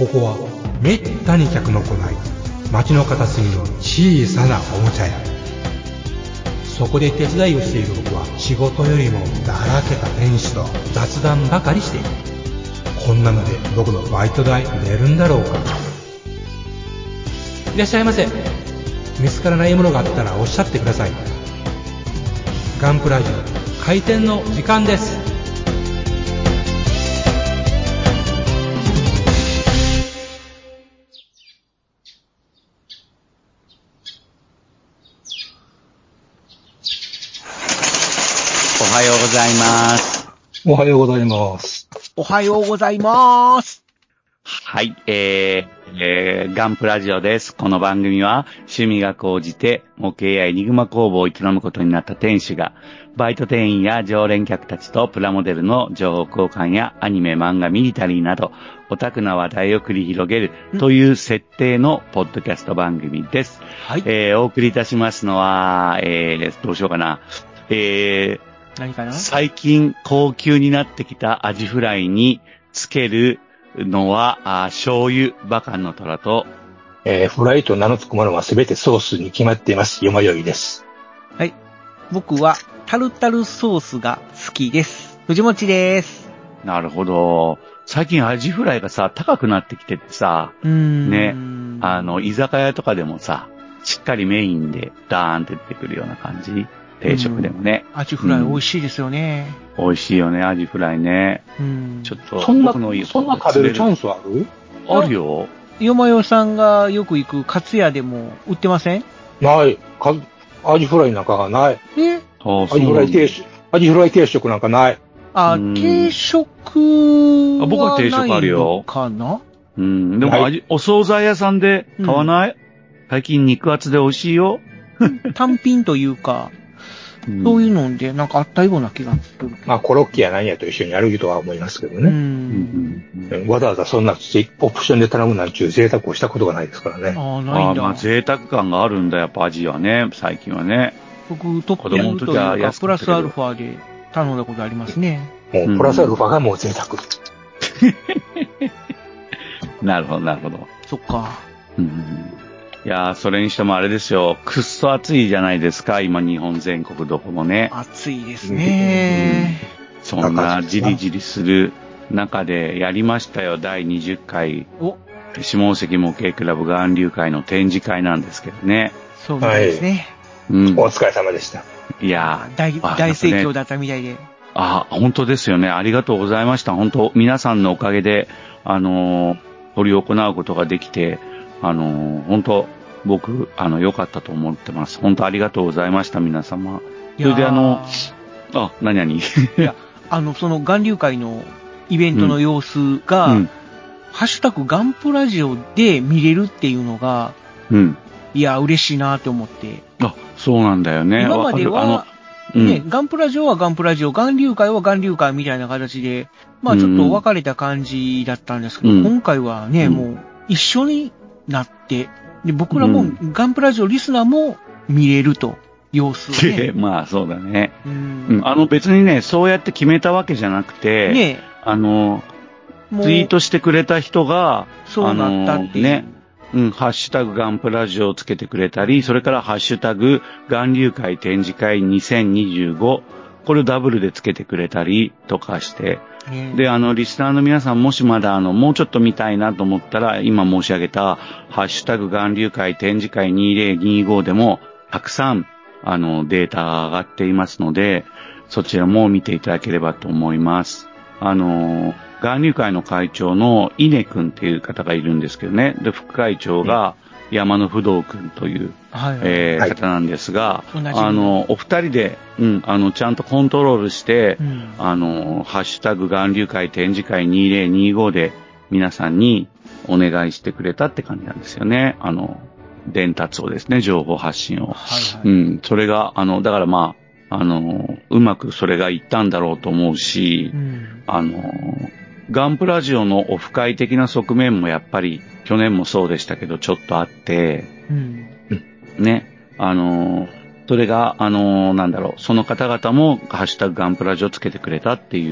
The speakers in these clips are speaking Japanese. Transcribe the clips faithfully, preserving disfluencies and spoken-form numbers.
ここはめったに客の来ない街の片隅の小さなおもちゃ屋。そこで手伝いをしている僕は仕事よりもだらけた店主と雑談ばかりしている。こんなので僕のバイト代出るんだろうか。いらっしゃいませ。見つからないものがあったらおっしゃってください。ガンプラジオ開店の時間です。 おはようございます。 おはようございます。 おはようございます。 はい、えー、えー、ガンプラジオです。この番組は趣味が高じて模型やエニグマ工房を営むことになった店主がバイト店員や常連客たちとプラモデルの情報交換やアニメ、漫画、ミリタリーなどオタクな話題を繰り広げるという設定のポッドキャスト番組です。はい、えー、お送りいたしますのは、えー、どうしようかな。えー何かな？ 最近高級になってきたアジフライにつけるのはあ醤油バカンの虎と、 えー、フライと名の付くものはすべてソースに決まっています。よまよいです。 はい。僕はタルタルソースが好きです。藤持です。 なるほど。最近アジフライがさ高くなってきててさ、 うーんね、あの居酒屋とかでもさしっかりメインでダーンって出てくるような感じ。定食でもね、 うん、アジフライ美味しいですよね、 うん、美味しいよねアジフライね、 うん、 ちょっとそんなそんな食べるチャンスある？ あるよ。 よまよさんがよく行くカツ屋でも売ってません？ ないかアジフライなんかがない。 え？ アジフライ定食アジフライ定食なんかない。 あ、定食は僕は定食あるよかな。 うん、でもお惣菜屋さんで買わない、うん、最近肉厚で美味しいよ。 単品というか。うん、そういうので、なんかあったような気がする。 まあ、コロッケや何やと一緒にやるとは思いますけどね。うんうん、わざわざそんなオプションで頼むなんていう贅沢をしたことがないですからね。 ああ、ないんだ。 あまあ、贅沢感があるんだ、やっぱ味はね、最近はね。 僕、トッピングというか、プラスアルファで頼んだことありますね。 もう、プラスアルファがもう贅沢。 うん、なるほど、なるほど。 そっか。 うんいやー、それにしてもあれですよ。くっそ暑いじゃないですか。今、日本全国どこもね。 暑いですね、 うん。そんなじりじりする中でやりましたよ。だいにじゅっかい。 お下関模型クラブ岩流会の展示会なんですけどね。 そうなんですね。 はい、うん。お疲れ様でした。 いやー、大、大盛況だったみたいで。 あ、本当ですよね。ありがとうございました。本当、皆さんのおかげで、あのー、執り行うことができて、あのー、本当僕あの良かったと思ってます。本当ありがとうございました皆様。それであのあ何々いやあのその岩流会のイベントの様子が、うん、ハッシュタグガンプラジオで見れるっていうのが、うん、いや嬉しいなと思って。 あそうなんだよね。 今まではね、うん、ガンプラジオはガンプラジオ、岩流会は岩流会みたいな形で、まあちょっと分かれた感じだったんですけど、うん、今回はね、うん、もう一緒になって、で僕らも、うん、ガンプラジオリスナーも見れると、様子をね。 まあそうだね、うんうん。あの別にね、そうやって決めたわけじゃなくて、ね、あの、ツイートしてくれた人が、 そうなったっていう。 ね、うん、ハッシュタグガンプラジオをつけてくれたり、それからハッシュタグ岩流会展示会にせんにじゅうご、これをダブルでつけてくれたりとかして、で、あの、リスナーの皆さんもしまだあの、もうちょっと見たいなと思ったら、今申し上げた、ハッシュタグ岩流会展示会にせんにじゅうごでも、たくさん、あの、データが上がっていますので、そちらも見ていただければと思います。あの、岩流会の会長の稲くんっていう方がいるんですけどね。で、副会長が山野不動くんという、はいえーはい、方なんですが、あの、お二人で、うん、あの、ちゃんとコントロールして、うん、あの、ハッシュタグ岩流会展示会にせんにじゅうごで皆さんにお願いしてくれたって感じなんですよね。あの、伝達をですね、情報発信を。はいはい、うん、それが、あの、だからまあ、あの、うまくそれがいったんだろうと思うし、うん、あの、ガンプラジオのオフ会的な側面もやっぱり去年もそうでしたけどちょっとあって、うん、ね、あの、それが、あの、なんだろう、その方々もハッシュタグガンプラジオつけてくれたっていう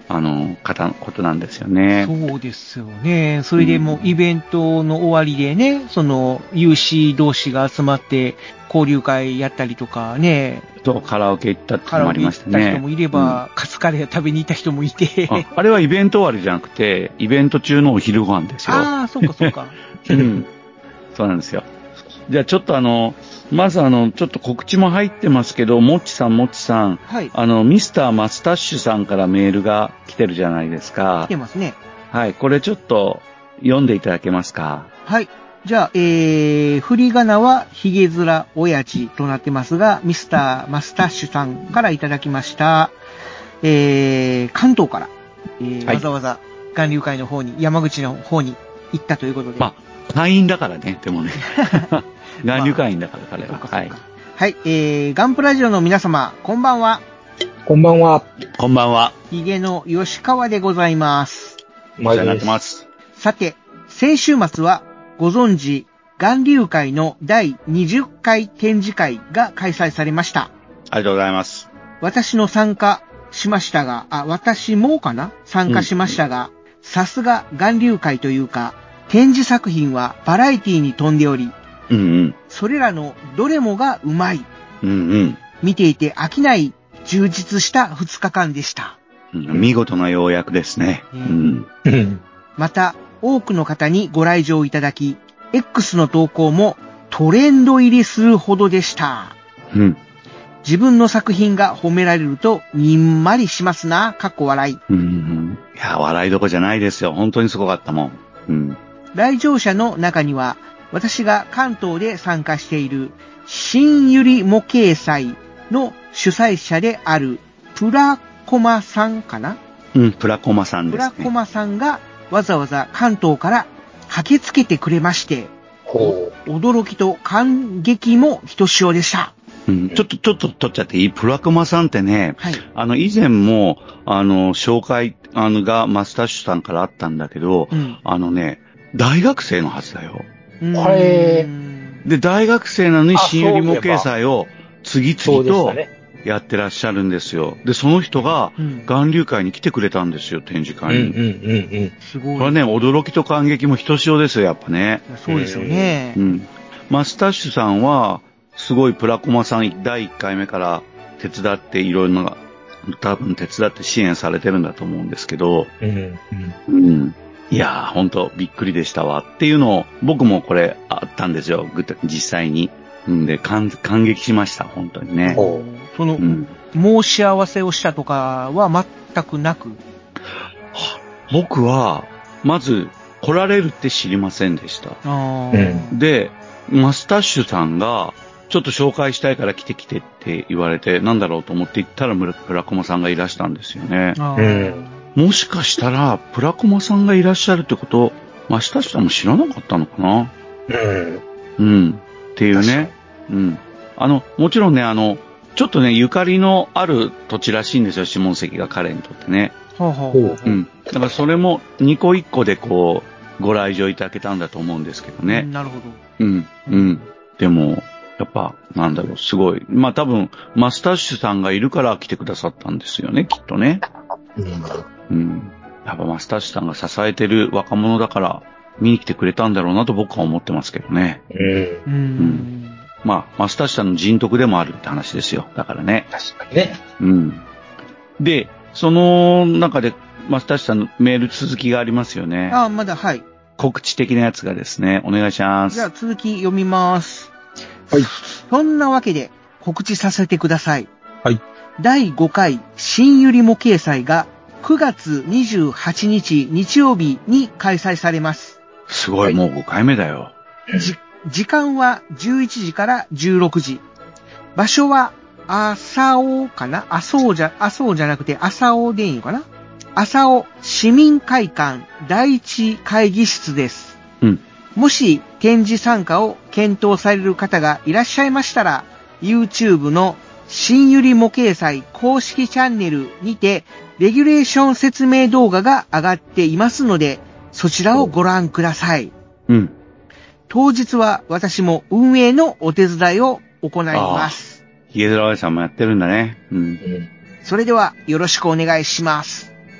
あの、方のことなんですよね。 そうですよね。それでもうイベントの終わりでね、その有志同士が集まって交流会やったりとかね。 そう、カラオケ行ったってのもありましたね。カラオケ行った人もいれば、うん、カツカレー食べに行った人もいて。 あ, あれはイベント終わりじゃなくて、イベント中のお昼ご飯ですよ。 ああ、そうかそうか。 うん。そうなんですよ。じゃあちょっとあの、まずあの、ちょっと告知も入ってますけど、もっちさん、もっちさん。 はい。 あの、ミスターマスタッシュさんからメールが来てるじゃないですか。 来てますね。 はい。これちょっと読んでいただけますか。 はい。じゃあ、えー、振り仮名はヒゲ面親父となってますが、ミスターマスタッシュさんからいただきました。えー、関東から、えーはい、わざわざ巌流会の方に、山口の方に行ったということで。 まあ、会員だからね、でもね。巌流会員だから彼は、 まあ。はい。はい、えー、ガンプラジオの皆様、こんばんは。 こんばんは。 こんばんは。 ヒゲの吉川でございます。 お世話になってます。 さて、先週末は、ご存知、巌流会のだいにじゅっかい展示会が開催されました。 ありがとうございます。 私の参加しましたが、あ、私もかな参加しましたが、さすが巌流会というか、展示作品はバラエティに富んでおり、 うんうん、 それらのどれもがうまい。 うんうん、 見ていて飽きない充実したふつかかんでした。 うん、見事な要約ですね。うんうん、また、多くの方にご来場いただき、X の投稿もトレンド入りするほどでした。 うん、 自分の作品が褒められるとにんまりしますな、かっこ笑い。 うんうん、いや、笑いどこじゃないですよ。本当にすごかったもん。うん、 来場者の中には、私が関東で参加している新百合模型祭の主催者であるプラコマさんかな？ うん、プラコマさんですね。 プラコマさんがわざわざ関東から駆けつけてくれまして、驚きと感激もひとしおでした。 うん、ちょっと、ちょっと取っちゃっていい？プラコマさんってね、 はい、 あの、以前も、あの、紹介、あの、がマスタッシュさんからあったんだけど、うん、あのね、大学生のはずだよ。 これ、 で、大学生なのに新百合模型祭を次々とやってらっしゃるんですよ。で、その人が巌流会に来てくれたんですよ、展示会に。 うんうんうんうん。 すごい。 これね、驚きと感激もひとしおですよ、やっぱね。 そうですよね。 うん。マスタッシュさんは、すごいプラコマさんだいいっかいめから手伝っていろいろな、多分手伝って支援されてるんだと思うんですけど、 うん。 うん。うんいやー、ほんとびっくりでしたわっていうのを、僕もこれあったんですよ、実際に。んで、感、感激しました、本当にね。 その、うん、申し合わせをしたとかは全くなく、 僕は、まず、来られるって知りませんでした。 あで、マスタッシュさんが、ちょっと紹介したいから来て来てって言われて、なんだろうと思って行ったら、プラコマさんがいらしたんですよね。 うんもしかしたら、プラコマさんがいらっしゃるってこと、マスタッシュさんも知らなかったのかなうん。 うん。っていうね。うん。あの、もちろんね、あの、ちょっとね、ゆかりのある土地らしいんですよ、下関が彼にとってね。 ほうほうほう。 うん。だからそれもにこいっこでこう、ご来場いただけたんだと思うんですけどね。 なるほど。 うん。うん。でも、やっぱ、なんだろう、すごい。まあ多分、マスタッシュさんがいるから来てくださったんですよね、きっとね。 うんうん。やっぱマスタッシュさんが支えてる若者だから見に来てくれたんだろうなと僕は思ってますけどね。 うん。うんうんまあ、マスタッシュさんの人徳でもあるって話ですよ。だからね。 確かにね。 うん。で、その中でマスタッシュさんのメール続きがありますよね。 ああ、まだ、はい。 告知的なやつがですね、お願いします。 じゃあ続き読みます。 はい。 そんなわけで告知させてください。 はい。 だいごかい新百合模型祭がくがつにじゅうはちにち日曜日に開催されます。 すごい、もうごかいめだよ。 じ、時間はじゅういちじからじゅうろくじ。場所は、朝尾かな朝尾じゃ、朝尾じゃなくて朝尾でいいのかな朝尾市民会館第一会議室です。 うん。 もし展示参加を検討される方がいらっしゃいましたら、YouTube の新百合模型祭公式チャンネルにて、レギュレーション説明動画が上がっていますので、そちらをご覧ください。 うん。 当日は私も運営のお手伝いを行います。 ヒゲドラワイさんもやってるんだね。うん。 それではよろしくお願いします。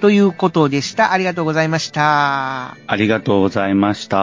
ということでした。ありがとうございました。 ありがとうございました。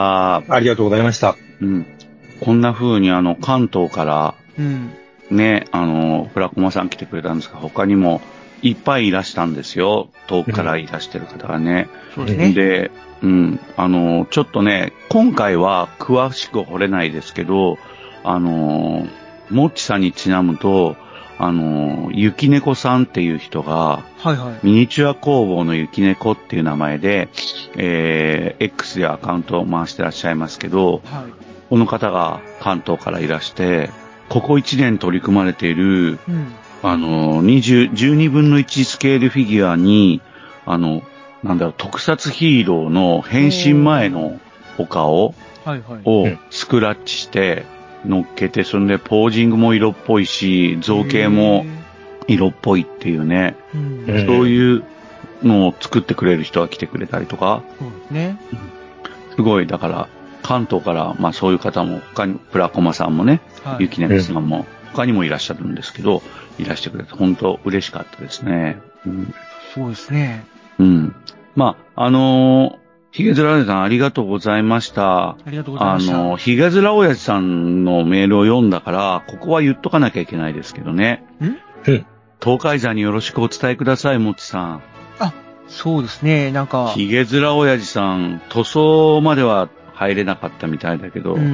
ありがとうございました。 うん。こんな風にあの、関東から、うん。ね、あの、フラコマさん来てくれたんですが、他にもいっぱいいらしたんですよ。遠くからいらしてる方がね。 うん、そうですね。 で、うん、あの、ちょっとね、今回は詳しく掘れないですけど、あの、もっちさんにちなむと、あの、雪猫さんっていう人が、 はいはい。 ミニチュア工房の雪猫っていう名前で、えー、X でアカウントを回してらっしゃいますけど、はい、この方が関東からいらして、ここいちねん取り組まれている、うん、あの、にじゅう、じゅうにぶんのいちスケールフィギュアに、あの、なんだろう、特撮ヒーローの変身前のお顔をスクラッチして乗っけて、それでポージングも色っぽいし、造形も色っぽいっていうね、そういうのを作ってくれる人が来てくれたりとか、 そうですね。 すごい、だから、関東から、まあそういう方も、他に、プラコマさんもね、はい、ゆきねこさんも、他にもいらっしゃるんですけど、いらしてくれて、本当嬉しかったですね。うん、 そうですね。 うん。まあ、あのー、ヒゲズラ親父さんありがとうございました。 ありがとうございました。 あのー、ヒゲズラ親父さんのメールを読んだから、ここは言っとかなきゃいけないですけどね。 んうん。 東海山によろしくお伝えください、もちさん。 あ、そうですね、なんか。 ヒゲズラ親父さん、塗装までは入れなかったみたいだけど、 うん。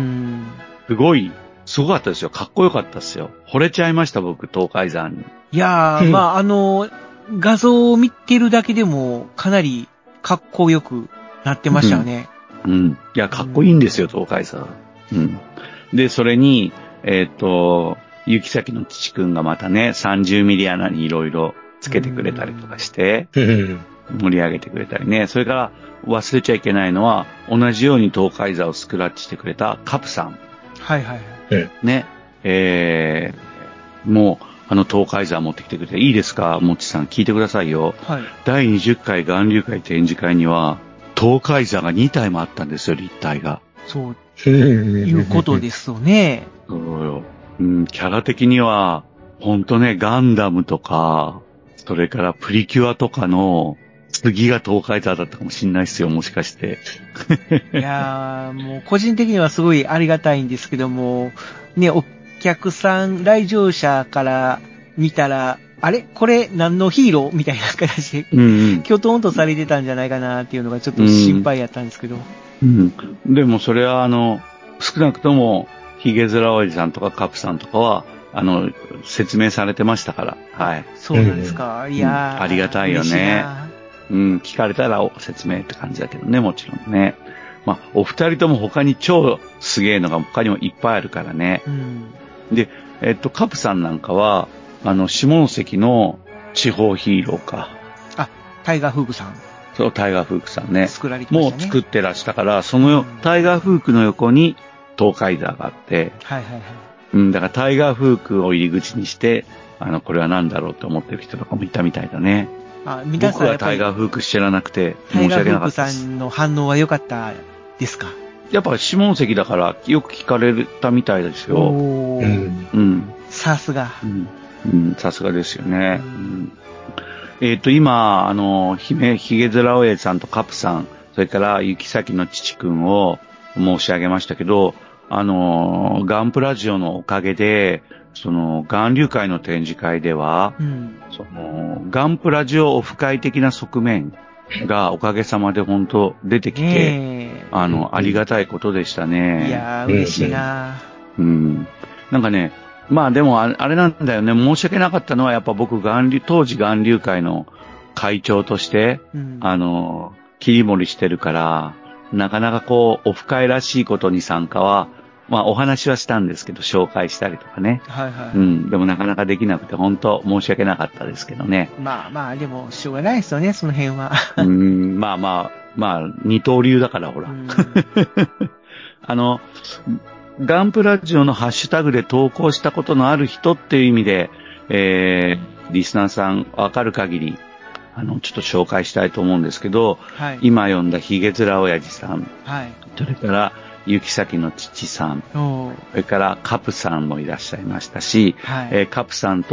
すごい、すごかったですよ。かっこよかったですよ。惚れちゃいました、僕、東海山に。 いやー、まあ、あの、画像を見てるだけでも、かなりかっこよくなってましたよね。 うん。うん、いや、かっこいいんですよ、東海山。うん。で、それに、えっと、雪崎の父くんがまたね、さんじゅうミリ穴にいろいろつけてくれたりとかして、盛り上げてくれたりね。それから忘れちゃいけないのは、同じように東海座をスクラッチしてくれたカプさん。 はいはいはい。 ね。えー、もう、あの東海座持ってきてくれて、いいですか、もっちさん、聞いてくださいよ。 はい。 だいにじゅっかい巌流会展示会には、東海座がにたいもあったんですよ、立体が。 そう、いうことですよね。 そうよ。うん、キャラ的には、ほんとね、ガンダムとか、それからプリキュアとかの、次が東海座だったかもしんないっすよ、もしかして。 いやー、もう個人的にはすごいありがたいんですけども、ね、お客さん、来場者から見たら、あれこれ何のヒーローみたいな形で、うんうん、きょとんとされてたんじゃないかなっていうのがちょっと心配やったんですけど。 うん。うん、でもそれはあの、少なくとも、ヒゲズラおじさんとかカプさんとかは、あの、説明されてましたから。はい。 そうなんですか。うん、いやー、 うん、ありがたいよね。うん、聞かれたら説明って感じだけどね、もちろんね。まあ、お二人とも他に超すげえのが他にもいっぱいあるからね。 うん、 で、えっと、カプさんなんかは、あの、下関の地方ヒーローか。 あ、タイガーフークさん。 そう、タイガーフークさんね。 作られてましたね。 もう作ってらしたから、その、うん、タイガーフークの横に東海座があって、 はいはいはい。 うん、だからタイガーフークを入り口にして、あの、これは何だろうと思ってる人とかもいたみたいだね。 あ、皆さん僕はタイガーフーク知らなくて申し訳なかったです。 タイガーフークさんの反応は良かったですか？ やっぱ下関だからよく聞かれたみたいですよ。 おー。うん。さすが。 うん。うん、さすがですよね。うん、えっと、今、あの、ひめ、ひげずらおやじさんとカプさん、それから雪崎の父くんを申し上げましたけど、あの、ガンプラジオのおかげで、その、巌流会の展示会では、うん、その、ガンプラジオオフ会的な側面がおかげさまで本当出てきて、えー、あの、うん、ありがたいことでしたね。 いやー、嬉しいなー。うん。なんかね、まあでもあれなんだよね、申し訳なかったのはやっぱ僕、巌流、当時巌流会の会長として、うん、あの、切り盛りしてるから、なかなかこう、オフ会らしいことに参加は、まあお話はしたんですけど、紹介したりとかね。 はいはい。 うん。でもなかなかできなくて、本当申し訳なかったですけどね。 まあまあ、でも、しょうがないですよね、その辺は。 うん、まあまあ、まあ、二刀流だからほら。あの、ガンプラジオのハッシュタグで投稿したことのある人っていう意味で、えー、リスナーさんわかる限り、あの、ちょっと紹介したいと思うんですけど、はい、今読んだヒゲズラ親父さん、 はい、 それから雪崎の父さん、それからカプさんもいらっしゃいましたし、はい、えー、カプさんと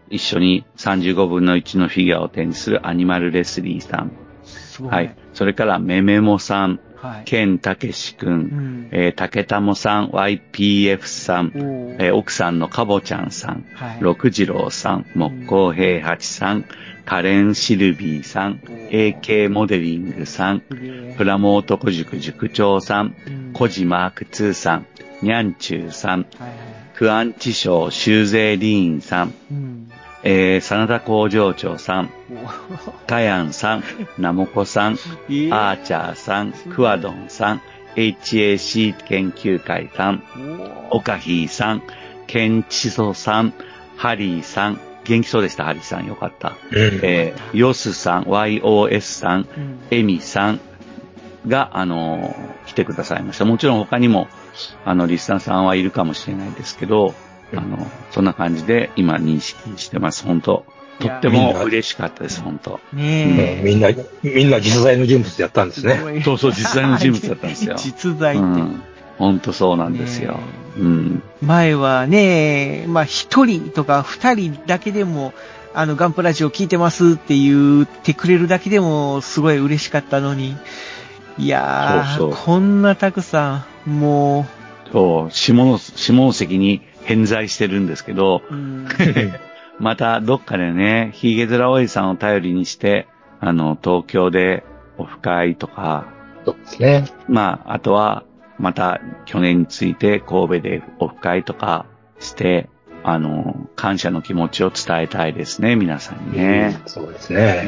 一緒にさんじゅうごぶんのいちのフィギュアを展示するアニマルレスリーさん。 すごい。 はい。それからメメモさん、 はい、 ケンタケシくん、うんえー、竹玉さん、ワイピーエフ さん、えー、奥さんのかぼちゃんさん、はい、六次郎さん、木工平八さん、カレンシルビーさん、エーケー モデリングさん、プラモ男塾塾長さん、コジマークツーさん、ニャンチューさん、はいはい、クアンチショーシューゼーリーンさん、うんえー、真田工場長さん、タヤンさん、ナモコさん、アーチャーさん、クワドンさん、エイチエーシー 研究会さん、オカヒーさん、ケンチソさん、ハリーさん、元気そうでした、ハリーさん。よかった。えー、ヨスさん、ワイオーエス さん、エミさんが、あのー、来てくださいました。もちろん他にも、あの、リスナーさんはいるかもしれないですけど、あの、そんな感じで今認識してます。本当とっても嬉しかったです、本当ねえ、うん。みんな、みんな実在の人物でやったんですね。 そうそう、実在の人物だったんですよ。 実在って。うん、 本当そうなんですよ。うん、 前はね、まあ一人とか二人だけでも、あの、ガンプラジオ聞いてますって言ってくれるだけでもすごい嬉しかったのに。いやー、そうそうこんなたくさん、もう。そう、下、下関に偏在してるんですけど、うん、またどっかでね、ヒゲズラおじさんを頼りにして、あの、東京でオフ会とか、 そうですね。 まあ、あとは、また去年について神戸でオフ会とかして、あの、感謝の気持ちを伝えたいですね、皆さんにね。 うん、そうですね。 うん。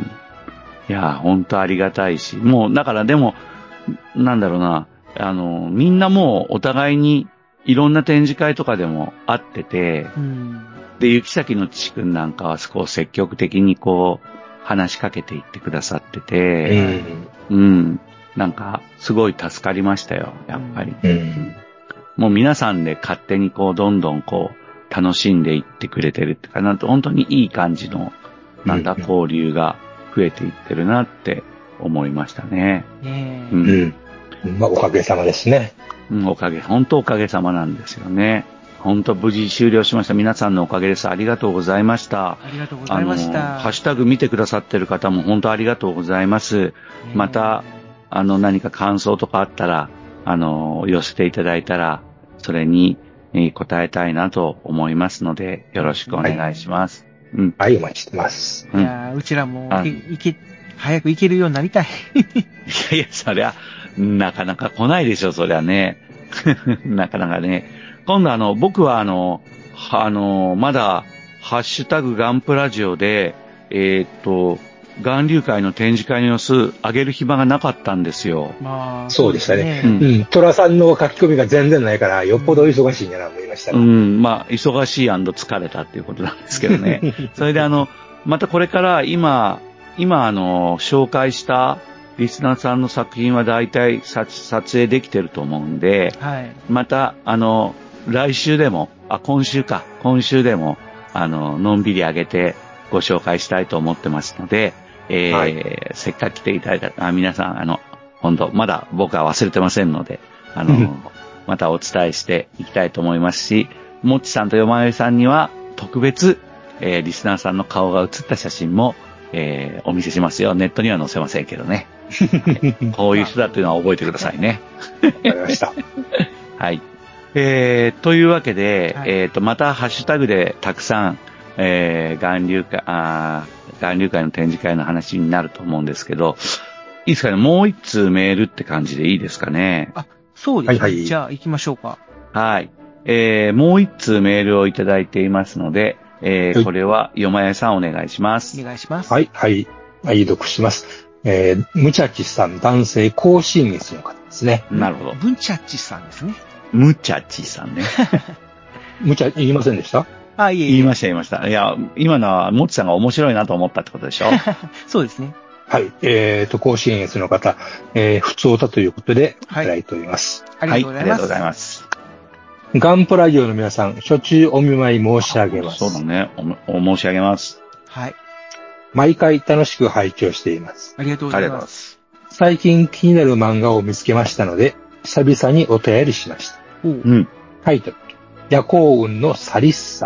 いや、本当ありがたいし、もう、だからでも、なんだろうな、あの、みんなもうお互いにいろんな展示会とかでも会ってて、うん、で、雪崎の父くんなんかはこう積極的にこう話しかけていってくださってて、うん、うん、なんかすごい助かりましたよ、やっぱり。うん、もう皆さんで勝手にこうどんどんこう楽しんでいってくれてるっていうか、なんと本当にいい感じの、なんだ、交流が増えていってるなって思いましたね。 ねうん。まあ、おかげさまですね。 うん、おかげ、本当おかげさまなんですよね。本当無事終了しました。皆さんのおかげです。ありがとうございました。 ありがとうございました。 ハッシュタグ見てくださってる方も本当ありがとうございます。また、あの、何か感想とかあったら、あの、寄せていただいたら、それに、えー、答えたいなと思いますので、よろしくお願いします。 はい、うん、はい、お待ちしてます。 いやー、うちらも、いけ、早く行けるようになりたい。 いやいや、そりゃ、なかなか来ないでしょ、そりゃね。なかなかね。今度あの、僕はあの、あの、まだ、ハッシュタグガンプラジオで、えー、っと、巌流会の展示会の様子、上げる暇がなかったんですよ。 まあ、そうでしたね。うん。うん、トラさんの書き込みが全然ないから、よっぽど忙しいんやなと思いました、ね。 うん、まあ、忙しい&疲れたっていうことなんですけどね。それであの、またこれから今、今あの、紹介したリスナーさんの作品は大体撮影できてると思うんで、はい、またあの、来週でも、あ、今週か、今週でも、あの、のんびり上げてご紹介したいと思ってますので、えーはい、せっかく来ていただいた、あ、皆さん、あの、本当まだ僕は忘れてませんので、あの、またお伝えしていきたいと思いますし、もっちさんとよまよいさんには特別、えー、リスナーさんの顔が写った写真も、えー、お見せしますよ。ネットには載せませんけどね。はい、こういう人だっていうのは覚えてくださいね。 わかりました。 はい。えー、というわけで、はい、えっと、またハッシュタグでたくさん、えー、巌流会、あ巌流会の展示会の話になると思うんですけど、いいですかね、もう一通メールって感じでいいですかね。 あ、そうですね。はいはい、じゃあ行きましょうか。 はい。えー、もう一通メールをいただいていますので、えーはい、これはよまやさんお願いします。 お願いします。 はい、はい。はい、読します。えー、ムチャチさん、男性、高進月の方ですね。 なるほど。 ムチャチさんですね。 ムチャチさんね。 ムチャ、言いませんでした？ あ、いえいえ。言いました、言いました。いや、今のは、もっちさんが面白いなと思ったってことでしょ？ そうですね。 はい。えっ、ー、と、高進月の方、えー、普通だということで、いただいております。 はい。ありがとうございます。はい、ありがとうございます。 ガンプラジオの皆さん、初中お見舞い申し上げます。 そうだね。お、お申し上げます。 はい。 毎回楽しく拝聴しています。 ありがとうございます。 最近気になる漫画を見つけましたので、久々にお便りしました。 うん。 タイトル、夜行雲のサリッサ。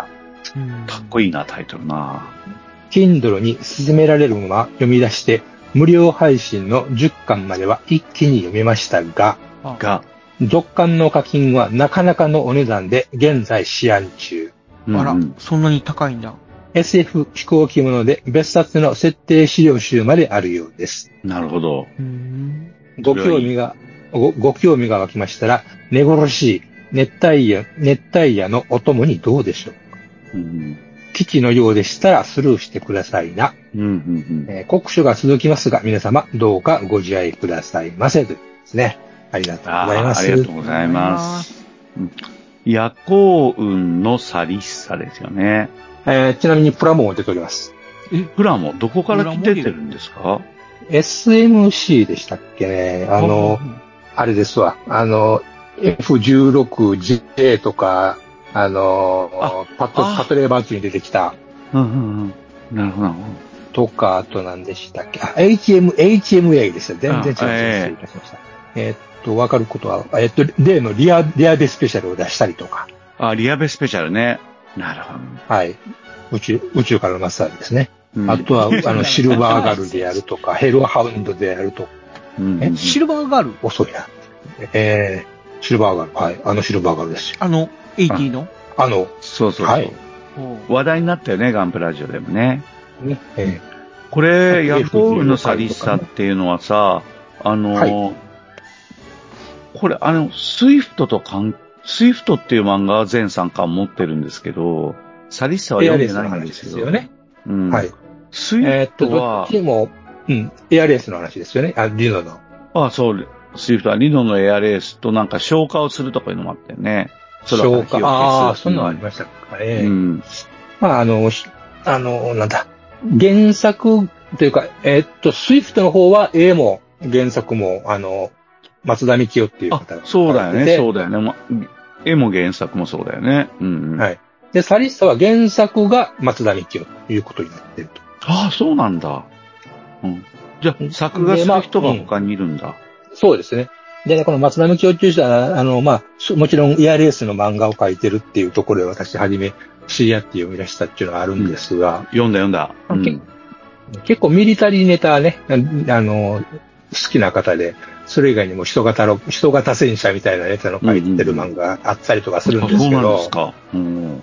かっこいいな、タイトルな。 Kindle に勧められるまま読み出して、無料配信のじゅっかんまでは一気に読めましたが、 が、 続刊の課金はなかなかのお値段で現在試案中。 あら、うん、そんなに高いんだ。 エスエフ 飛行機もので別冊の設定資料集まであるようです。 なるほど。 ご興味がご、ご興味が湧きましたら、寝苦しい熱帯夜、熱帯夜のお供にどうでしょうか。うん、基地のようでしたらスルーしてくださいな。うんうんうんえー、酷暑が続きますが、皆様どうかご自愛くださいませというですね。ありがとうございます。 ありがとうございます。夜行運のサリッサですよね。 えー、ちなみにプラモも出ております。 え、プラモどこから出てるんですか？ エスエムシー でしたっけね。あの、あれですわ。あの、エフじゅうろくジェー とか、あのあパト、パトレーバーツに出てきた。 うんうんうん。なるほど。 とか、あと何でしたっけ？あ、エイチエム、エイチエムエー ですよ。全然違う。失礼いたしました。えー、っと、わかることは、えー、っと、例のリア、リアベスペシャルを出したりとか。 あ、リアベスペシャルね。なるほど。 はい。宇宙、宇宙からのマッサージですね。うん、あとは、あの、シルバーガルであるとか、ヘルハウンドであるとか。 うん、え、シルバーガル？ 遅いな。えー、シルバーガル。はい。あのシルバーガルですよ。 あの、エイティーの？ あの、 そうそうそう。はい。話題になったよね、ガンプラジオでもね。 ね、えー、これ、ヤコウのサリッサっていうのはさ、あの、はい、これ、あの、スイフトとかん、スイフトっていう漫画は全さんかん持ってるんですけど、サリッサは読んでないんですよ。 エアレースの話ですよね。 うん。 はい。 スイフトは、えー、っと、 どっちも、うん、エアレースの話ですよね。あ、リノの。 ああ、そう。スイフトはリノのエアレースとなんか消化をするとかいうのもあったよね。 消化。ああ、そんなのありましたかね。うん。まあ、あの、あの、なんだ、原作というか、えー、っと、スイフトの方は絵も原作も、あの、松田幹夫っていう方が。 そうだよね、そうだよね。ま、絵も原作もそうだよね。うん、うん。 はい。で、サリッサは原作が松田幹夫ということになっていると。 ああ、そうなんだ。うん。じゃあ、作画する人が他にいるんだ。まあうん、そうですね。でね、この松田幹夫っていう人は、あの、まあ、もちろんエアレースの漫画を描いてるっていうところで私はじめ知り合って読み出したっていうのがあるんですが。 うん、読んだ読んだ。うん、 結構ミリタリーネタね、あの、好きな方で、それ以外にも人型の、人型戦車みたいなネタの書いてる漫画があったりとかするんですけど。 そうなんですか。うん、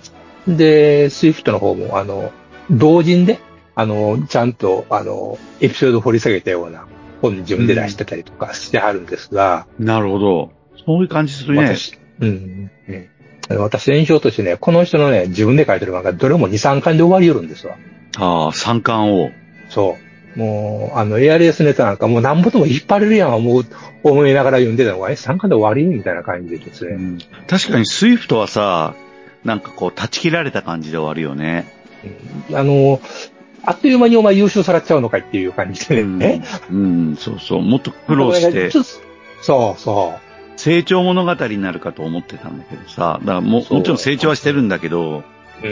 で、スイフトの方も、あの、同人で、あの、ちゃんと、あの、エピソードを掘り下げたような本自分で出してたりとかしてはるんですが。 うん、なるほど。そういう感じするね。 私、うん。ね、私の印象としてね、この人のね、自分で書いてる漫画、どれもに、さんかんで終わりよるんですわ。 ああ、さんかんを。 そう。もう、あの、エアレースネタなんかもう何ぼとも引っ張れるやん、もう、思いながら読んでたのが、え、さんかんで終わりみたいな感じでですね、うん。 確かにスイフトはさ、なんかこう、断ち切られた感じで終わるよね。 うん、あの、あっという間にお前優勝されちゃうのかいっていう感じでね。 うん、うん、そうそう。もっと苦労して。 そうそう。 成長物語になるかと思ってたんだけどさ、だからも、もちろん成長はしてるんだけど、 うん。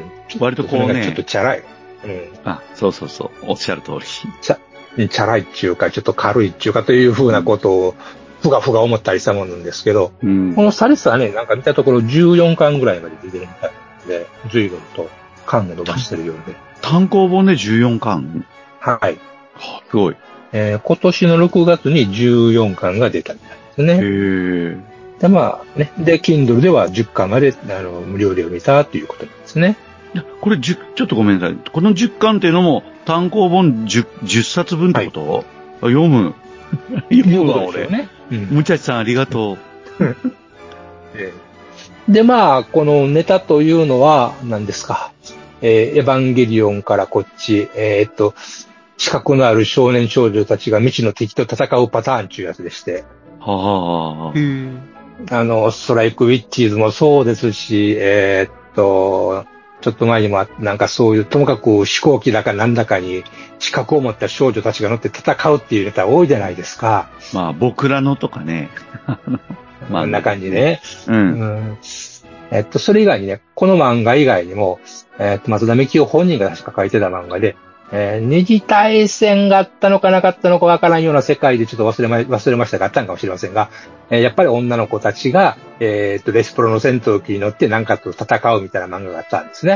割とこうね。 ちょっとチャラい。 うん。あ、そうそうそう。おっしゃる通り。 チャ、チャラいっていうか、ちょっと軽いっていうかというふうなことを、ふがふが思ったりしたものなんですけど、うん、このサリスはね、なんか見たところじゅうよんかんぐらいまで出てるみたいで、随分と巻を伸ばしてるようで。 単行本でじゅうよんかん？ はい。 はすごい。 えー、今年のろくがつにじゅうよんかんが出たみたいですね。へー。 で、まあね、で、Kindle ではじゅっかんまで、あの、無料で読めたということなんですね。 これじゅ、ちょっとごめんなさい。このじゅっかんっていうのも単行本 10, じゅっさつぶんってこと、はい、読む。読むわ、俺。ね。うん、むちゃちさんありがとう。 で、まあ、このネタというのは何ですか。えー、エヴァンゲリオンからこっち、えー、っと、資格のある少年少女たちが未知の敵と戦うパターンっていうやつでして。 はあ。あの、ストライクウィッチーズもそうですし、えー、っと、ちょっと前にもなんかそういう、ともかく飛行機だかなんだかに資格を持った少女たちが乗って戦うっていうネタ多いじゃないですか。 まあ、僕らのとかね。 まあ、こんな感じね。 うん。うん、えっと、それ以外にね、この漫画以外にも、えっと、松田幹夫本人が確か書いてた漫画で、えー、二次大戦があったのかなかったのかわからんような世界でちょっと忘れま、忘れましたがあったんかもしれませんが、えー、やっぱり女の子たちが、えー、っと、レスプロの戦闘機に乗って何かと戦うみたいな漫画があったんですね。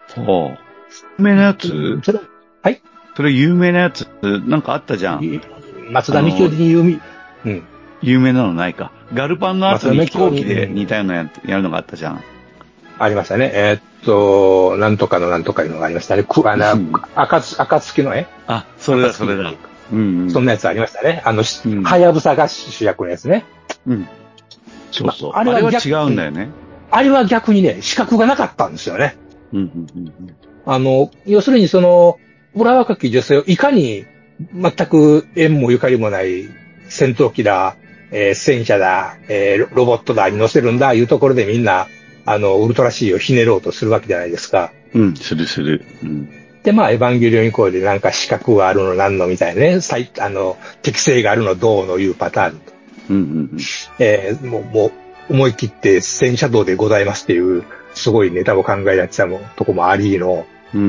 ほう。有名なやつそれ、はい。 それ有名なやつ、なんかあったじゃん。 松田道夫に有名、うん。 有名なのないか。ガルパンの後に飛行機で似たようなややるのがあったじゃん。 ありましたね。えー、っと、なんとかのなんとかいうのがありましたね。くあの、うん、赤、赤月の絵あ、それだ、それだ。 うんうん、そんなやつありましたね。あの、はやぶさが主役のやつね。 うん。そうそう。まあ、あれは違うんだよね。 あれは逆にね、資格がなかったんですよね。 うんうんうん、 あの、要するにその、裏若き女性をいかに全く縁もゆかりもない戦闘機だ、えー、戦車だ、えー、ロボットだに乗せるんだ、いうところでみんな、あの、ウルトラ C をひねろうとするわけじゃないですか。 うん、するする。うん、 で、まあ、エヴァンゲリオン以降でなんか資格があるのなんのみたいなね、最あの、適性があるのどうのいうパターン。 うんうんうん、 えー、もう、もう、思い切って戦車道でございますっていう、すごいネタを考えられてたもとこもありの。 うんうん。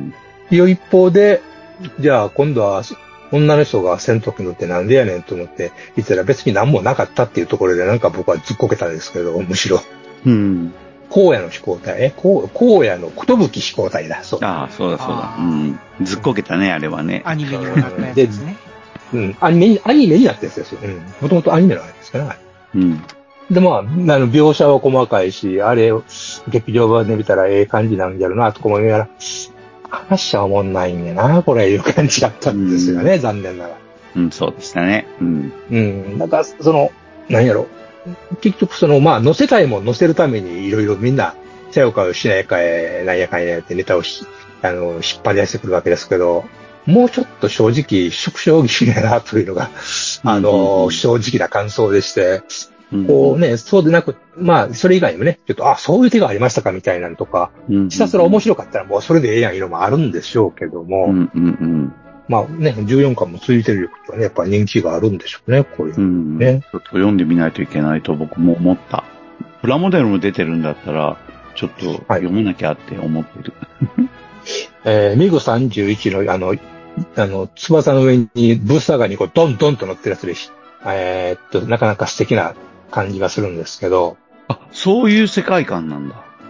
いう一方で、じゃあ今度は女の人が戦闘機乗ってなんでやねんと思って言ったら別に何もなかったっていうところでなんか僕はずっこけたんですけど、むしろ。 うん。 荒野の飛行隊、え荒野の寿飛行隊だ、そう。 ああ、そうだそうだ。うん。ずっこけたね、あれはね。 アニメにもなったやつですね。 うん。アニメ、アニメになったやつですよ。うん。もともとアニメのあれですから、ね。 うん。 で、まあ、あの、描写は細かいし、あれを劇場版で見たらええ感じなんやろな、とか思いながら、話はおもんないんやな、これいう感じだったんですよね、うん、残念ながら。 うん、そうでしたね。うん。 うん。なんか、その、なんやろ。結局、その、まあ、載せたいもん載せるために、いろいろみんな、さよかをしないかえ、なんやかんやってネタをし、あの、引っ張り出してくるわけですけど、もうちょっと正直、縮小気味だな、というのが、あの、うんうんうん、正直な感想でして、こうね、そうでなく、まあ、それ以外にもね、ちょっと、あ、そういう手がありましたかみたいなのとか、ひたすら面白かったらもうそれでええやんいうのもあるんでしょうけども、 うんうんうん、 まあね、じゅうよんかんも続いてることはね、やっぱ人気があるんでしょうね、こういうのね、 うん。ちょっと読んでみないといけないと僕も思った。プラモデルも出てるんだったら、ちょっと読まなきゃって思ってる。はい、 えー、ミグさんじゅういちの、あの、あの、翼の上にブースターガーにこう、ドンドンと乗ってるやつで、えー、っと、なかなか素敵な感じがするんですけど。 あ、そういう世界観なんだ。うん。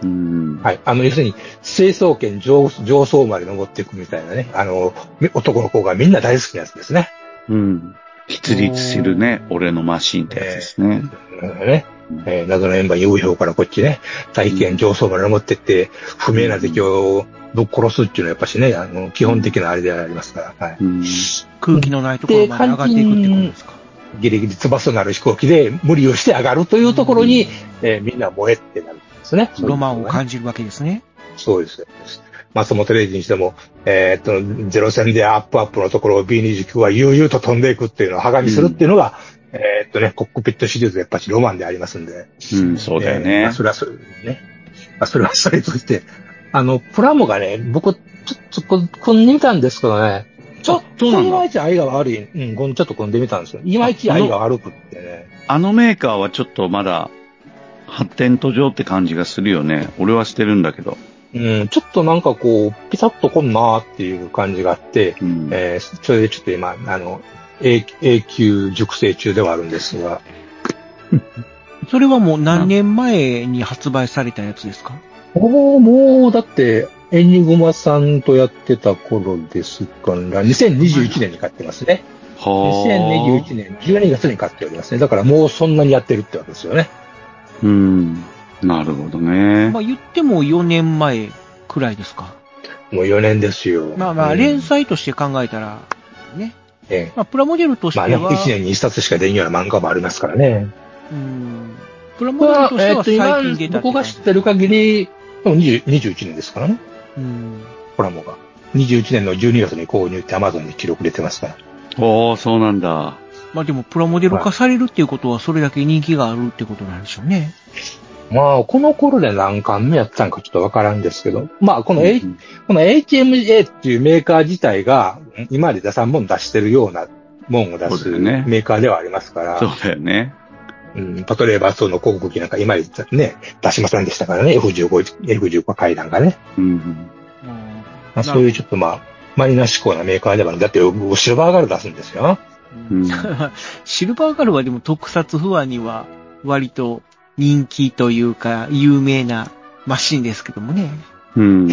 はい。あの、要するに、成層圏上、上層まで登っていくみたいなね。あの、男の子がみんな大好きなやつですね。 うん。出立するね、俺のマシンってやつですね。 えー、ね。えー、謎の円盤 ユーエフオー からこっちね、大気圏上層まで登ってって、不明な敵をぶっ殺すっていうのはやっぱしね、あの、基本的なあれでありますから。はい。 うん、 空気のないところまで上がっていくってことですか。 ギリギリ翼のある飛行機で無理をして上がるというところに、うん、えー、みんな燃えってなるんですね。 ロマンを感じるわけですね。 そうです。松本零士にしても、えー、っと、ゼロ戦でアップアップのところを ビーにじゅうきゅう は悠々と飛んでいくっていうのを鋼にするっていうのが、うん、えー、っとね、コックピットシリーズでやっぱりロマンでありますんで。 うん、そうだよね。 えー、まあ、それはそれね。まあ、それはそれとして、あの、プラモがね、僕、ちょっとこ、こんでみたんですけどね、ちょっといまいち愛が悪い。うん、このちょっと組んでみたんですよ。いまいち愛が悪くってね。 あのメーカーはちょっとまだ発展途上って感じがするよね。俺はしてるんだけど。 うん、ちょっとなんかこう、ピタッとこんなーっていう感じがあって、うん、えー、それでちょっと今、あの、永, 永久熟成中ではあるんですが。 それはもう何年前に発売されたやつですか？ もう、もう、だって、エニグマさんとやってた頃ですから、にせんにじゅういちねんに買ってますね。はにせんにじゅういちねんじゅうにがつに買っておりますね。だからもうそんなにやってるってわけですよね。 うん。なるほどね。 まあ言ってもよねんまえくらいですか。 もうよねんですよ。 まあまあ、連載として考えたら、ね。ええ。まあ、プラモデルとしては。 まあね、いちねんにいっさつしか出んような漫画もありますからね。 うん。プラモデルとしては最近出た、 まあ、えー、僕が知ってる限り、にじゅう、にじゅういちねんですからね。うん。プラモが。にじゅういちねんのじゅうにがつに購入って Amazon に記録出てますから。 おー、そうなんだ。 まあでも、プラモデル化されるっていうことは、それだけ人気があるってことなんでしょうね。 まあ、この頃で何巻目やったんかちょっとわからんですけど、まあ、この、H うん、この エイチエムエー っていうメーカー自体が、今まで出さんもん出してるようなもんを出すメーカーではありますから。 そうだよね。 うん、パトレーバーツーの航空機なんか今までね、出しませんでしたからね、エフじゅうご、エフじゅうご 階段がね。うんうんまあ、そういうちょっとまあ、マイナー志向なメーカーでは、だってシルバーガール出すんですよ。 うん、シルバーガールはでも特撮ファンには割と人気というか有名なマシンですけどもね。 うん。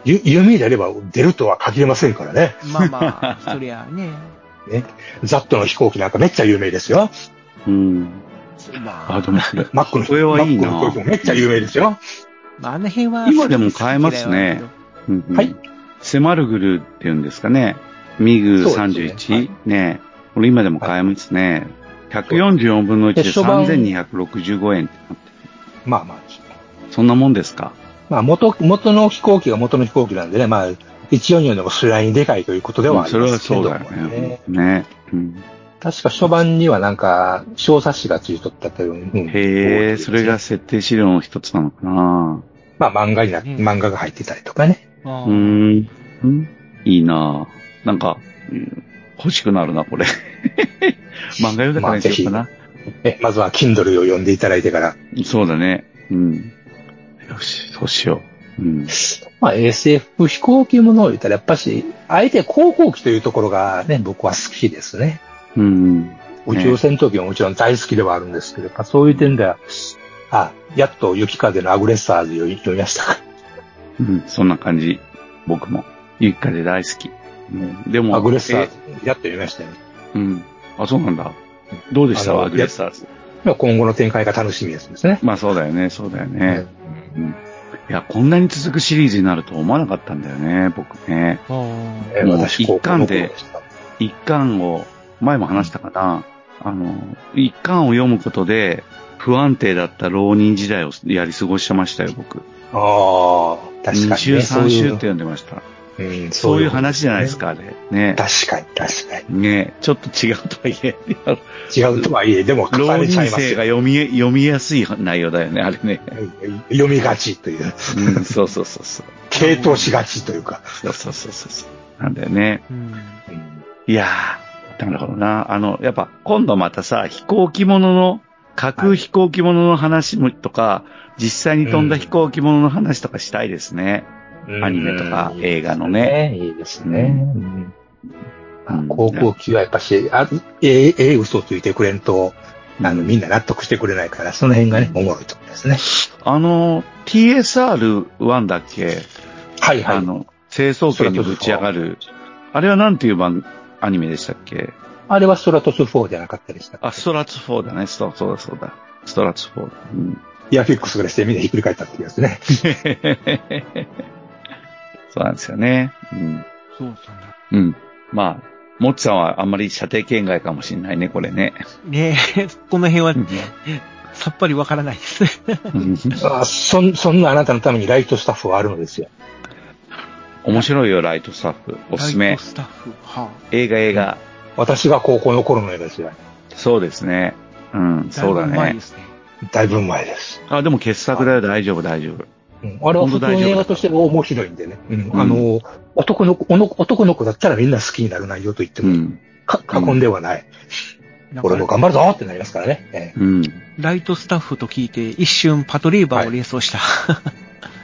ゆ有名であれば出るとは限りませんからね。 まあまあ、そりゃね。 ね。ザットの飛行機なんかめっちゃ有名ですよ。 うん。 まあ、でも、 マックの、 これはいいな。 マックの飛行機もめっちゃ有名ですよ。 まあ、あの辺は。 今でも買えますね。うんうん、 はい。 セマルグルっていうんですかね。ミグさんじゅういち。ね、ね。これ今でも買えますね。はい、ひゃくよんじゅうよんぶんのいちでさんぜんにひゃくろくじゅうごえんってなって。 まあまあ。 そんなもんですか。 まあ元、元の飛行機が元の飛行機なんでね、まあ、いちよんよんでもそれなりにでかいということではありますけども、ね。 うん、それはそうだよね。ね。うん、 確か初版にはなんか、小冊子がついとったという。うん、 へえ、それが設定資料の一つなのかな。 まあ漫画になって、うん、漫画が入ってたりとかね。 うーん。うん、いいなぁ。なんか、うん、欲しくなるな、これ。漫画読んだからにしようかな。まあ、 え、まずは Kindle を読んでいただいてから。 そうだね。うん。よし、そうしよう。うん。 まあ エスエフ 飛行機ものを言ったらやっぱし、あえて航空機というところがね、僕は好きですね。 うん、ね。 宇宙戦闘機ももちろん大好きではあるんですけど、まあ、そういう点では、あ、やっと雪風のアグレッサーズを読みました。 うん、そんな感じ。僕も。雪風大好き。うん、でも、 アグレッサーズ、やっと読みましたよね。 うん。あ、そうなんだ。どうでしたアグレッサーズ。 今後の展開が楽しみですね。 まあそうだよね、そうだよね。うん、いや、こんなに続くシリーズになると思わなかったんだよね、僕ね。もう一巻で、一巻を、前も話したかな。あの、一巻を読むことで、不安定だった浪人時代をやり過ごしてましたよ、僕。 ああ、確かに、ね。 に週さん週って読んでました。 うん、 そういう話じゃないですか、あれ。ね。 確かに、確かに。 ね、ちょっと違うとはいえ。 違うとはいえ、でも重ねちゃいます。浪人生が読み、読みやすい内容だよね、あれね。 読みがちという。 うん、そうそうそうそう。 傾倒しがちというか。 そうそうそうそう。なんだよね。 うん、 いやー、なるほどな。あの、やっぱ今度またさ、飛行機ものの、架空飛行機ものの話もとか、はい、実際に飛んだ飛行機ものの話とかしたいですね。うん、アニメとか映画のね。 いいですね。うんうん、航空機はやっぱし、あええ、ええ嘘ついてくれんと、あの、みんな納得してくれないから、その辺がね、おもろいところですね。 あの、ティーエスアールワン だっけ？ はいはい。 あの、成層圏にぶち上がる。あれはなんていう番、アニメでしたっけ？ あれはストラトスフォーじゃなかったでしたっけ？ あ、ストラトスフォーだね。そうそうだそうだ。ストラトスフォーだ。うん。 イヤーフィックスぐらいしてみんなひっくり返ったってやつね。 そうなんですよね。うん。 そうそうね。 うん。まあ、もっちさんはあんまり射程圏外かもしれないね、これね。 ねえ、この辺は、さっぱりわからないです。 あそ、そんなあなたのためにライトスタッフはあるのですよ。 面白いよ、ライトスタッフ。おすすめ。 ライトスタッフ。はあ、 映画映画。 私が高校の頃の映画ですよ。 そうですね。うん、そうだね。 だいぶ前ですね。 だいぶ前です。 あ、でも傑作だよ、大丈夫、大丈夫。 うん、あれは普通の映画としても面白いんでね。うん、あの、男の子、男の子だったらみんな好きになる内容と言っても、うん、か過言ではない。うん、俺も頑張るぞってなりますからね。ええ、 うん。 ライトスタッフと聞いて一瞬パトレーバーを連想した。 はい、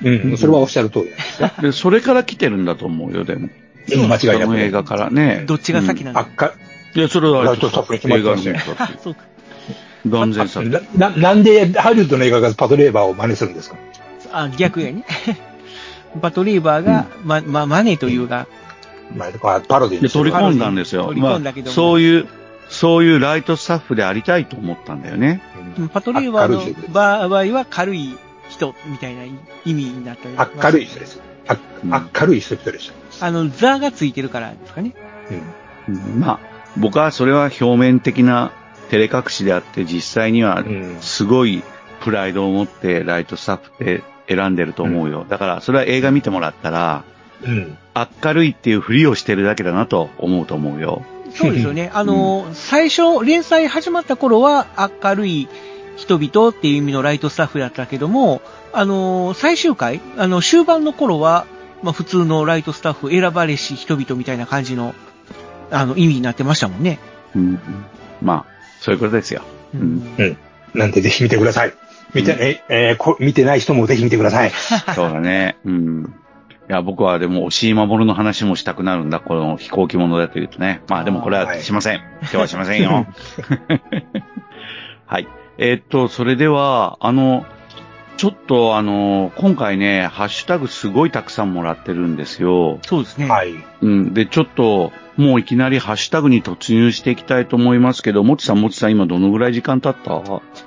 うん、それはおっしゃる通りですね。 で、それから来てるんだと思うよ、でも。 うん、間違いなく。 この映画からね。 どっちが先なんだ、うん、 あっかいや、それはライトスタッフに決まってますね。 そうか。 断然先。 な、なんでハリウッドの映画がパトレーバーを真似するんですか？ あ、逆やね。パトレーバーが、うん、ま、ま、真似というか、 まあ、パロディで取り込んだんですよ。取り込んだけど、まあ、そういう、そういうライトスタッフでありたいと思ったんだよね。 うん、パトレーバーの場合は軽い人みたいな意味になったね。 明るい人です。あ、うん、明るい人でした。 あの、座がついてるからですかね。 うん。まあ、僕はそれは表面的な照れ隠しであって、実際にはすごいプライドを持ってライトスタッフって選んでると思うよ。うん、だから、それは映画見てもらったら、うん、明るいっていうふりをしてるだけだなと思うと思うよ。 そうですよね。あの、うん、最初、連載始まった頃は明るい人々っていう意味のライトスタッフだったけども、あの、最終回、あの、終盤の頃は、まあ普通のライトスタッフ、選ばれし人々みたいな感じの、あの、意味になってましたもんね。 うん。まあ、そういうことですよ。 うん。うん。なんでぜひ見てください。見て、うん、え、えーこ、見てない人もぜひ見てください。 そうだね。うん。いや、僕はでも、押井守の話もしたくなるんだ、この飛行機物だというとね。まあでもこれはしません。はい、今日はしませんよ。はい。えー、っと、それでは、あの、 ちょっとあの、今回ね、ハッシュタグすごいたくさんもらってるんですよ。 そうですね。 はい。 うん。で、ちょっと、もういきなりハッシュタグに突入していきたいと思いますけど、もちさん、もちさん、今どのぐらい時間経った？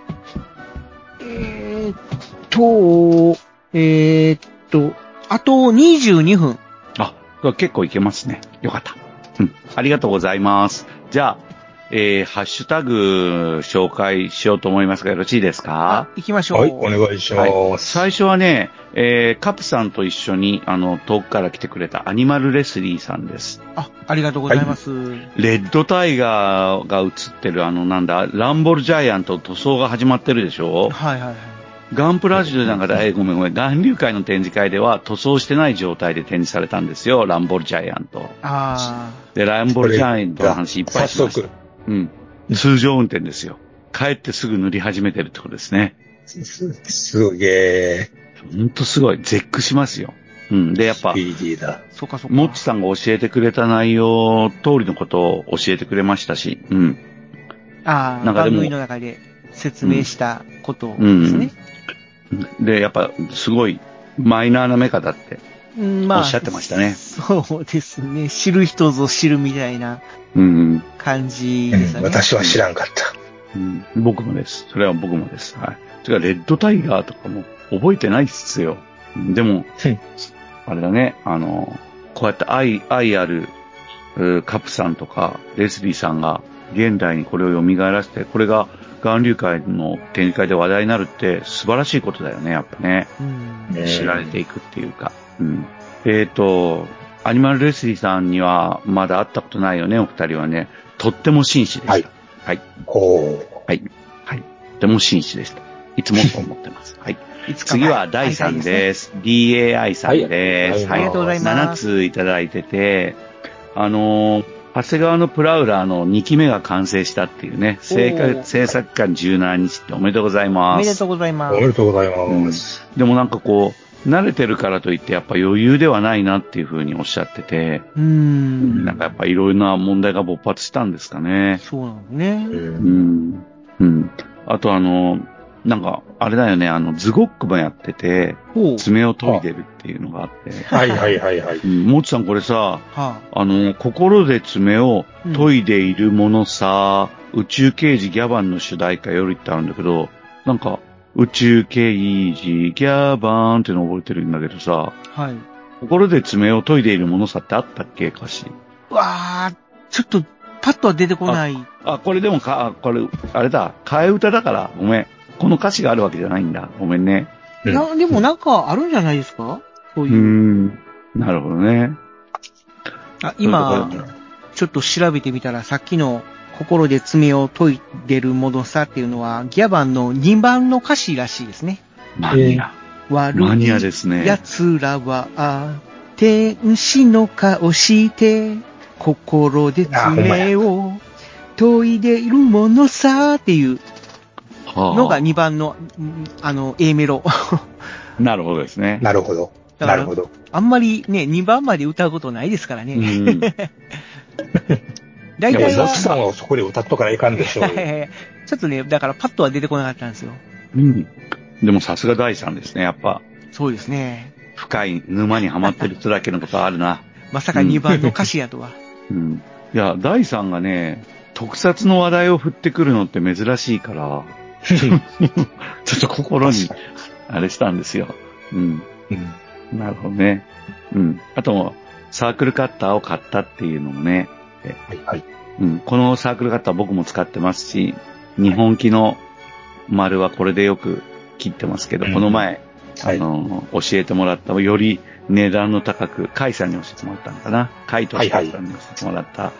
えーっと、えーっと、あとにじゅうにふん。 あ、結構いけますね。よかった。うん。ありがとうございます。じゃあ、えー、ハッシュタグ紹介しようと思いますがよろしいですか？ 行きましょう。 はい、お願いします。はい、 最初はね、えー、カプさんと一緒に、あの、遠くから来てくれたアニマルレスリーさんです。 あ、ありがとうございます。はい、 レッドタイガーが映ってる、あの、なんだ、ランボルジャイアント塗装が始まってるでしょ？ はいはいはい。 ガンプラジオでなんか、えー、ごめんごめん、眼流会の展示会では塗装してない状態で展示されたんですよ、ランボルジャイアント。 ああ。 で、ランボルジャイアントの話いっぱいしました。早速。うん。通常運転ですよ。帰ってすぐ塗り始めてるってことですね。 す、すげー。ほんとすごい。絶句しますよ。うん。で、やっぱ、 スピーディーだ。 そうかそうか。 もっちさんが教えてくれた内容通りのことを教えてくれましたし、うん。 ああ、なんかでも番組の中で説明したことですね。 うんうん、で、やっぱ、すごい、マイナーなメカだって、おっしゃってましたね。 まあ、そうですね。知る人ぞ知るみたいな。うん。感じですね、うん。 私は知らんかった。 うん。僕もです。それは僕もです。はい。それからレッドタイガーとかも覚えてないっすよ。でも、あれだね、あの、こうやって愛、愛ある、カプさんとか、レスリーさんが現代にこれを蘇らせて、これが眼流会の展示会で話題になるって素晴らしいことだよね、やっぱね。うん、知られていくっていうか。うん。えっと、アニマルレスリーさんにはまだ会ったことないよね、お二人はね。とっても紳士でした。はい。はい。 おー。はい。はい。とっても紳士でした。いつもそう思ってます。はい。次はダイさんです。ディーエーアイ さんです。 はい。ありがとうございます。 ななついただいてて、あのー、長谷川のプラウラーのにきめが完成したっていうね、制作期間じゅうしちにちっておめでとうございます。 おめでとうございます。 おめでとうございます。 うん、でもなんかこう、慣れてるからといってやっぱ余裕ではないなっていうふうにおっしゃってて、 うーん。 なんかやっぱいろいろな問題が勃発したんですかね。 そうなのね。 うん。うん。あとあの、なんか、あれだよね、あの、ズゴックもやってて、爪を研いでるっていうのがあって。 はいはいはいはい。 うん、もちさんこれさ、はあ、あの、心で爪を研いでいるものさ、うん、宇宙刑事ギャバンの主題歌よりってあるんだけど、なんか、宇宙刑事ギャバンっての覚えてるんだけどさ、 はい。 心で爪を研いでいるものさってあったっけ、歌詞。 うわー、ちょっと、パッとは出てこない。 あ、あこれでもか、これ、あれだ、替え歌だから、ごめん。この歌詞があるわけじゃないんだ。ごめんね。 いや、でもなんかあるんじゃないですか？そういう。 うーん。なるほどね。 あ、今、ちょっと調べてみたら、さっきの心で爪を研いでるものさっていうのは、ギャバンのにばんの歌詞らしいですね。 マニア。 悪マニアですね。 奴らは、天使の顔して、心で爪を研いでいるものさっていう。のがにばんの、あの、A メロ。 なるほどですね。 なるほど。なるほど。 あんまりね、にばんまで歌うことないですからね。うん、 大体は。モツさんはそこで歌っとからいかんでしょうよ。 ちょっとね、だからパッとは出てこなかったんですよ。 うん。でもさすが大さんですね、やっぱ。 そうですね。 深い沼にはまってる人だけのことあるな。 まさかにばんの歌詞やとは。 うん。いや、大さんがね、特撮の話題を振ってくるのって珍しいから、ちょっと心に、あれしたんですよ。うん。うん、なるほどね。うん。あと、サークルカッターを買ったっていうのもね。 はいはい。 うん。このサークルカッター僕も使ってますし、日本機の丸はこれでよく切ってますけど、うん、この前、あの、はい、教えてもらった、より値段の高く、カイさんに教えてもらったのかな。カイとカイさんに教えてもらった、はいはい、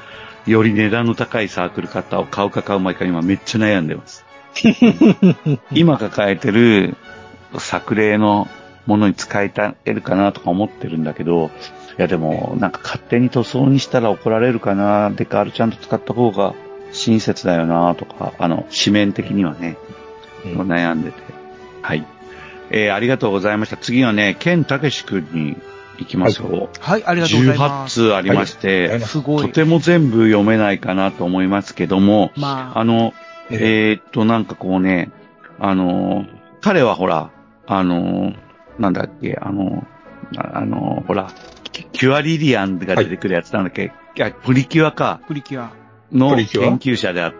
より値段の高いサークルカッターを買うか買うまいか今めっちゃ悩んでます。今抱えてる作例のものに使えるかなとか思ってるんだけど、いやでもなんか勝手に塗装にしたら怒られるかな、デカールちゃんと使った方が親切だよなとか、あの、紙面的にはね、うん、悩んでて。はい。えー、ありがとうございました。次はね、ケンタケシ君に行きますよ。 はい、はい、ありがとうございます。 じゅうはちつありまして、 はい、すごい。 とても全部読めないかなと思いますけども、まあ、あの、えー、っと、なんかこうね、あの、彼はほら、 あの、なんだっけ、あの、あの、ほら、キュアリリアンが出てくるやつなんだっけ、はい、プリキュアか。 プリキュア。 の研究者であって、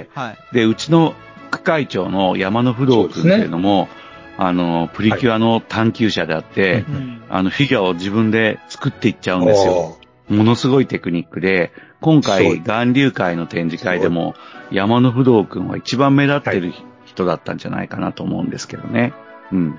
はい、で、うちの区会長の山野不動君っていうのも、ね、あの、プリキュアの探求者であって、はい、あの、フィギュアを自分で作っていっちゃうんですよ。ものすごいテクニックで、今回、巌流会の展示会でも、山野不動君は一番目立ってる人だったんじゃないかなと思うんですけどね。うん。うん、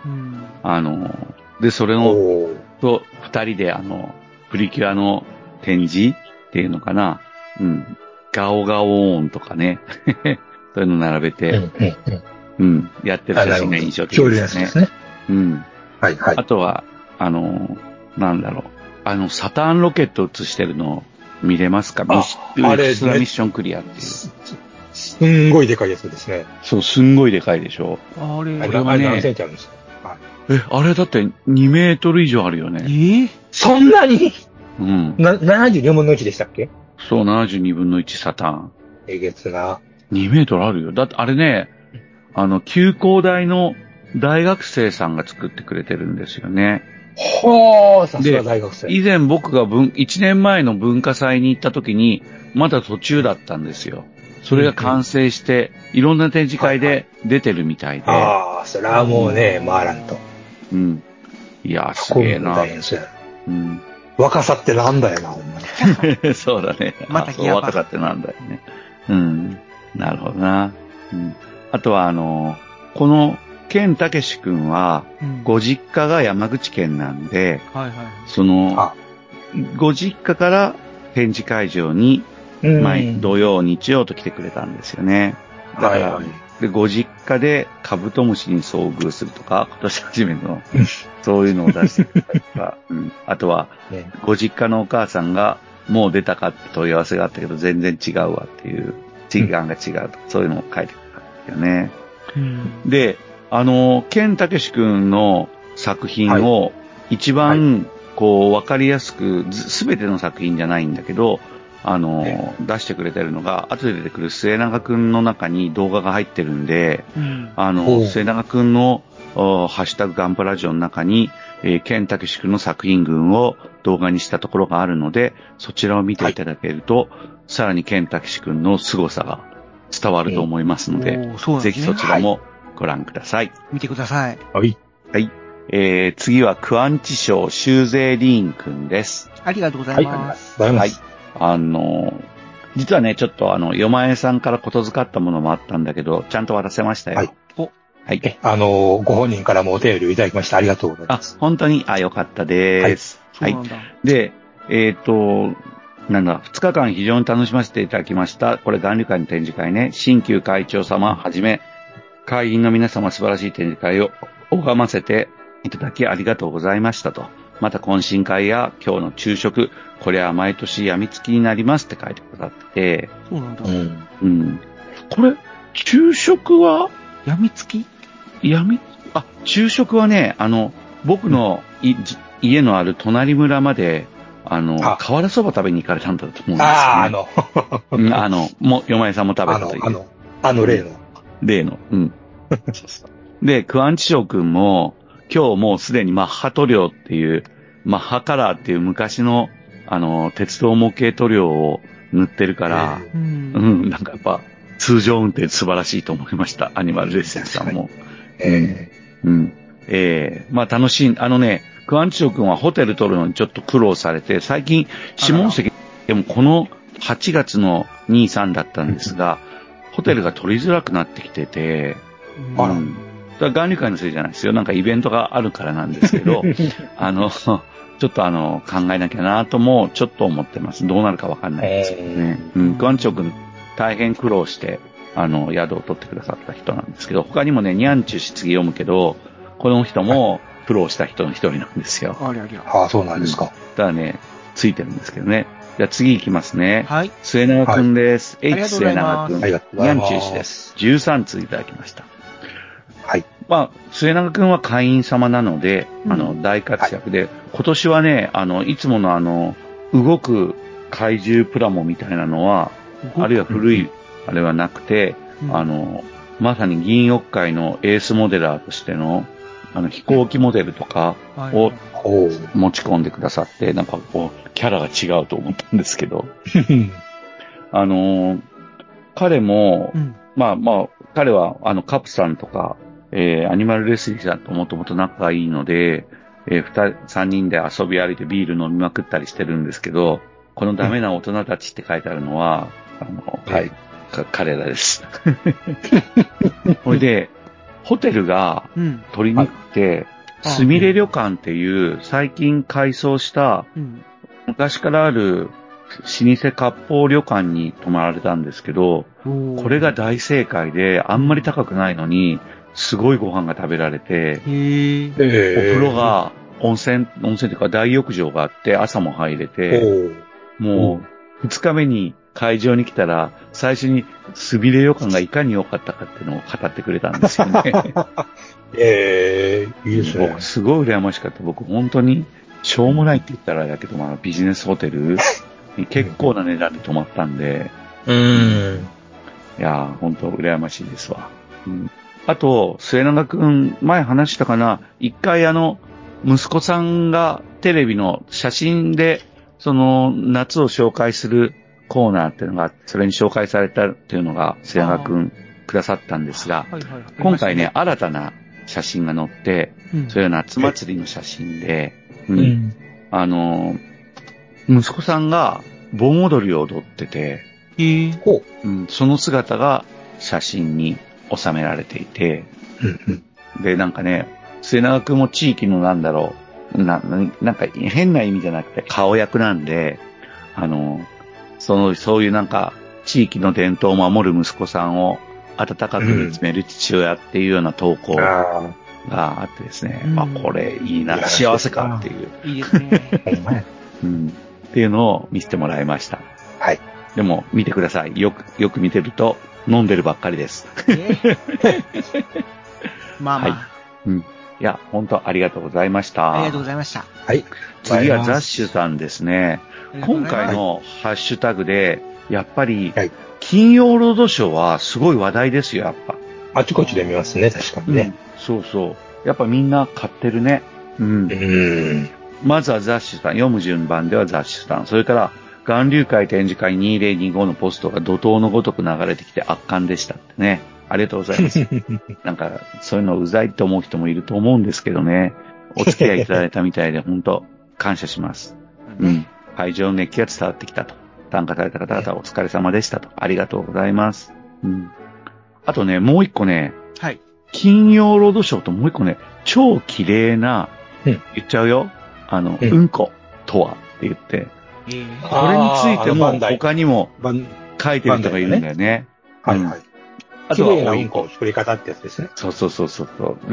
あの、で、それの、と、二人であの、プリキュアの展示っていうのかな。うん。ガオガオーンとかね。そういうの並べて、うん、うん、やってる写真が印象的ですね。ですね。うん。はいはい。あとは、あの、なんだろう。あの、サターンロケットを映してるの見れますか？ミッあれ、ね、ミッションクリアっていう。 す, すんごいでかいやつですね。 そう、すんごいでかいでしょ。 あれ、 あれはね、何センチあるんですか？はい、 え、あれだってにメートル以上あるよね。 えー、 そんなに？ うん。 な、ななじゅうよんぶんのいちでしたっけ？ そう、ななじゅうにぶんのいちサターン。 えげつな。 にメートルあるよ。だってあれね、あの、休工大の大学生さんが作ってくれてるんですよね。 ほー、さすが大学生。 以前僕が文、いちねんまえの文化祭に行った時に、まだ途中だったんですよ。それが完成して、うんうん、いろんな展示会で出てるみたいで。 はいはい、ああ、それはもうね、回らんと。 うん。いや、すげえな。 大変そうや。 うん。 若さってなんだよな、ほんまに。そうだね。またギア若さってなんだよね。うん。なるほどな。うん。あとは、あの、この、ケンタケシ君は、うん、ご実家が山口県なんで、はいはい、その、ご実家から展示会場に、毎土曜、日曜と来てくれたんですよね。だから、はいはい、でご実家でカブトムシに遭遇するとか、今年初めの、そういうのを出してくれたりとか、うん、あとは、ね、ご実家のお母さんが、もう出たかって問い合わせがあったけど、全然違うわっていう、時間が違うとか、うん、そういうのを書いてくれたんですよね。うん、で、あの、ケンタケシ君の作品を一番、こう、わかりやすく、すべての作品じゃないんだけど、あの、出してくれてるのが、後で出てくる末永くんの中に動画が入ってるんで、うん、あの、末永くんの、ハッシュタグガンプラジオの中に、えー、ケンタケシ君の作品群を動画にしたところがあるので、そちらを見ていただけると、はい、さらにケンタケシ君の凄さが伝わると思いますので、うんでね、ぜひそちらもご覧ください。はい、 見てください。 はい。 はい。えー、次はクアンチショーシューゼーリーン君です。 ありがとうございます。はい、ありがとうございます。 はいあの、実はね、ちょっとあの、よまえさんからことづかったものもあったんだけど、ちゃんと渡せましたよ。はい。 おはい。え、あの、ご本人からもお便りをいただきました。ありがとうございます。 あ、本当に、あ、よかったです。はい。はい、で、えっ、ー、と、なんだ、ふつかかん非常に楽しませていただきました。これ、巌流会の展示会ね、新旧会長様はじめ、会員の皆様素晴らしい展示会を拝ませていただきありがとうございましたと。また懇親会や今日の昼食、これは毎年病みつきになりますって書いてくださって。 そうなんだ。 うん。うん。これ、昼食は病みつき病み、あ、昼食はね、あの、僕のい、うん、家のある隣村まで、あの、あ瓦そば食べに行かれたんだと思うんですよ、ね。 ああ、あの、 うん、あの、も、よまえさんも食べたという。 あの、あの、あの例の。 例の、うん。で、クアンチショウ君も、今日もうすでにマッハ塗料っていう、マッハカラーっていう昔の、あの、鉄道模型塗料を塗ってるから、うん、うん、なんかやっぱ、通常運転素晴らしいと思いました。アニマルレッセンさんも。えー、うん。ええー、まあ楽しい。あのね、クアンチショウ君はホテル取るのにちょっと苦労されて、最近、下関でもこのはちがつのに、さんだったんですが、ホテルが取りづらくなってきてて、 あら。 うん巌流会のせいじゃないですよ。なんかイベントがあるからなんですけど、あの、ちょっとあの、考えなきゃなとも、ちょっと思ってます。どうなるかわかんないですけどね。うん、クアンチョ君、大変苦労して、あの、宿を取ってくださった人なんですけど、他にもね、ニャンチュシ次読むけど、この人も苦労した人の一人なんですよ。 ありゃりゃ。ああ、そうなんですか。うん、 ただね、ついてるんですけどね。じゃあ次行きますね。 はい。 末永くんです。はい、H 末永くん。 ニャンチュシです。じゅうさんついただきました。 はい。 まあ、末永くんは会員様なので、うん、あの、大活躍で、はい、今年はね、あの、いつものあの、動く怪獣プラモみたいなのは、あるいは古い、あれはなくて、うん、あの、まさに銀翼界のエースモデラーとしての、 あの飛行機モデルとかを持ち込んでくださって、なんかこう、キャラが違うと思ったんですけど、あのー、彼も、うん、まあまあ、彼はあのカプさんとか、えー、アニマルレスリーさんともともと仲がいいので、えー、二人、三人で遊び歩いてビール飲みまくったりしてるんですけど、このダメな大人たちって書いてあるのは、うん、あの、はい、彼らです。それで、ホテルが取りにくくて、うん、すみれ旅館っていう最近改装した、うん、昔からある老舗割烹旅館に泊まられたんですけど、これが大正解で、あんまり高くないのに、すごいご飯が食べられて、お風呂が温泉、温泉というか大浴場があって、朝も入れて、もう、二日目に会場に来たら、最初にすみれ旅館がいかに良かったかっていうのを語ってくれたんですよね。 ええー、いいですね。 僕、すごい羨ましかった。僕、本当に、しょうもないって言ったらあれだけど、まあ、ビジネスホテルに結構な値段で泊まったんで、 うん。 いやー、本当羨ましいですわ。うん、あと、末永くん、前話したかな、一回あの、息子さんがテレビの写真で、その、夏を紹介するコーナーっていうのが、それに紹介されたっていうのが、末永くんくださったんですが、はいはいはい、今回ね、新たな写真が載って、うん、それは夏祭りの写真で、うんうん、あの、息子さんが盆踊りを踊ってて、 えーうん、その姿が写真に収められていて、で、なんかね、末永くんも地域のなんだろう、な、なんか変な意味じゃなくて顔役なんで、あの、その、そういうなんか地域の伝統を守る息子さんを温かく見つめる父親っていうような投稿があってですね、うん、あ、これいいな、幸せかっていう。 いいですね。 うん。っていうのを見せてもらいました。 はい。 でも、見てください。よく、よく見てると、飲んでるばっかりです。えー、 まあまあ。 はい。うん。いや、本当ありがとうございました。 ありがとうございました。 はい。 次はザッシュさんですね。今回のハッシュタグで、やっぱり、金曜ロードショーはすごい話題ですよ、やっぱ。 あちこちで見ますね、確かにね。うん、 そうそう。やっぱみんな買ってるね。うん。 うんまずはザッシュさん、読む順番ではザッシュさん。それから、巌流会展示会にせんにじゅうごのポストが怒涛のごとく流れてきて圧巻でしたってね。ありがとうございます。なんか、そういうのうざいって思う人もいると思うんですけどね。お付き合いいただいたみたいで、本当感謝します。うん。会場の熱気が伝わってきたと。参加された方々お疲れ様でしたと。ありがとうございます。うん。あとね、もう一個ね。 はい。 金曜ロードショーともう一個ね、超綺麗な、うん、言っちゃうよ。あの、うん、うんことはって言って、えー、これについても他にも書いてる人がいるんだよね。 はいはい。あとは、綺麗なうんこ作り方ってやつですね。 そうそうそうそう。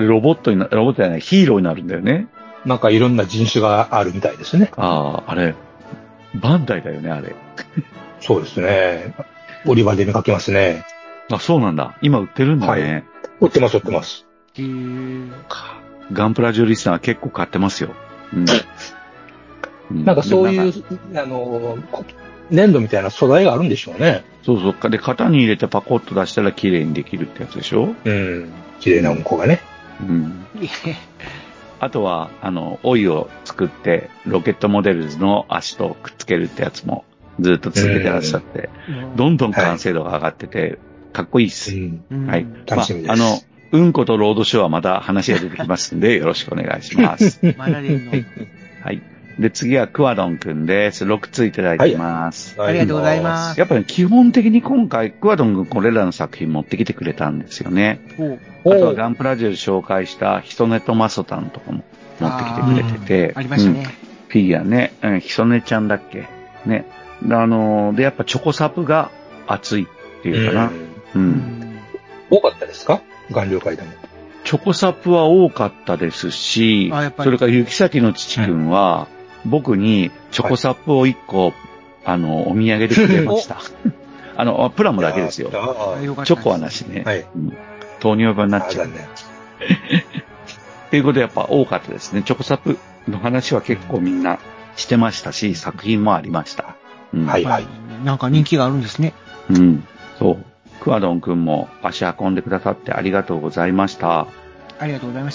ロボットにな、ロボットじゃない、ヒーローになるんだよね。 なんかいろんな人種があるみたいですね。 ああ、あれ、バンダイだよね、あれ。 そうですね。売り場で見かけますね。 あ、そうなんだ。今売ってるんだね。はい、 売ってます、売ってます。 へー。 ガンプラジオリスナー結構買ってますよ。 うん、なんかそういう、あの、粘土みたいな素材があるんでしょうね。 そうそう。で、型に入れてパコッと出したら綺麗にできるってやつでしょ？ うん。綺麗なうんこがね。 うん。あとは、あの、オイを作って、ロケットモデルズの足とくっつけるってやつもずっと続けてらっしゃって、どんどん完成度が上がってて、はい、かっこいいっす。うん、はい。 楽しみです。 まあ、あの、うんことロードショーはまた話が出てきますんで、よろしくお願いします。 まだでんの。 はい。で、次はクワドンくんです。ろくついただいてます、 はい。ありがとうございます。 やっぱり、ね、基本的に今回、クワドンくんこれらの作品持ってきてくれたんですよね。あとはガンプラジオで紹介したヒソネとマソタンとかも持ってきてくれてて。 あ, ありましたね、うん。 フィギュアね。うん、ヒソネちゃんだっけね。あのー、で、やっぱチョコサプが熱いっていうかな。うん。うん、 多かったですか？巌流会でも。 チョコサプは多かったですし、それから行き先の父くんは、僕にチョコサップを一個、はい、あの、お土産でくれました。あの、プラムだけですよ。チョコはなしね。はい、うん、糖尿病になっちゃう。ね、っていうことでやっぱ多かったですね。チョコサップの話は結構みんなしてましたし、作品もありました。 うん、はいはい。 なんか人気があるんですね。 うん。そう。クワドンくんも足運んでくださってありがとうございました。 ありがとうございました。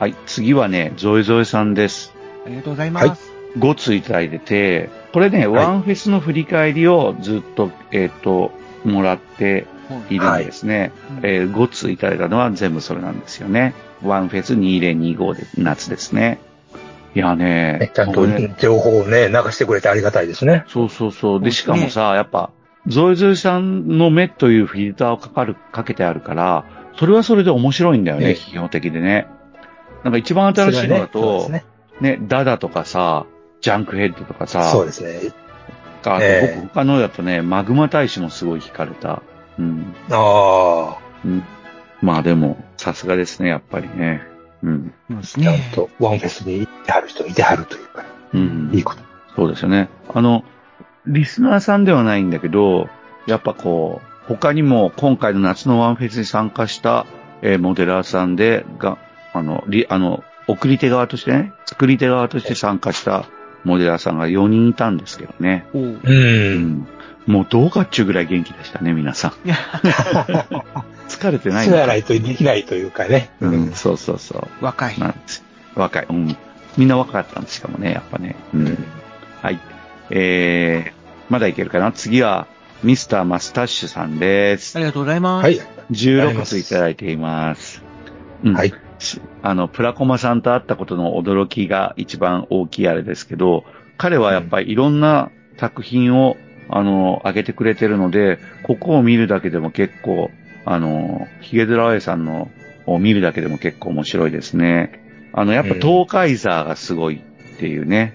はい、次はね、ゾエゾエさんです。 ありがとうございます。はい、 ごついただいてて、これね、はい、ワンフェスの振り返りをずっと、えっと、もらっているんですね。はい、えー、ごついただいたのは全部それなんですよね。ワンフェスにせんにじゅうごで、夏ですね。いやね、 ちゃんと情報をね、流してくれてありがたいですね。 そうそうそう。で、しかもさ、やっぱ、ゾイゾイさんの目というフィルターをかかる、かけてあるから、それはそれで面白いんだよね、ええ、基本的でね。なんか一番新しいのだと、ね, ね, ね、ダダとかさ、ジャンクヘッドとかさ、 そうですね。 あと僕、えー、他のだとね、マグマ大使もすごい惹かれた。うん。 ああ。 うん。まあでも、さすがですね、やっぱりね。うん。 ちゃんとワンフェスに行ってはる人いてはるというか、うん。いいこと。 そうですよね。あの、リスナーさんではないんだけど、やっぱこう、他にも今回の夏のワンフェスに参加した、えー、モデラーさんで、が、あの、り、あの、送り手側としてね、作り手側として参加したモデラーさんがよにんいたんですけどね。 うん。うん、 もうどうかっちゅうぐらい元気でしたね、皆さん。疲れてないのか。そうやないとできないというかね。 うん、そうそうそう。 若い。 なんです。若い。うん。みんな若かったんですしかもね、やっぱね。うん。はい。えー、まだいけるかな。次は、ミスターマスタッシュさんです。 ありがとうございます。 はい。 じゅうろくついただいています。うん、はい。あの、プラコマさんと会ったことの驚きが一番大きいあれですけど、彼はやっぱりいろんな作品を、あの、上げてくれてるので、ここを見るだけでも結構、あの、ヒゲドラオエさんのを見るだけでも結構面白いですね。あの、やっぱ東海ザーがすごいっていうね。 うん、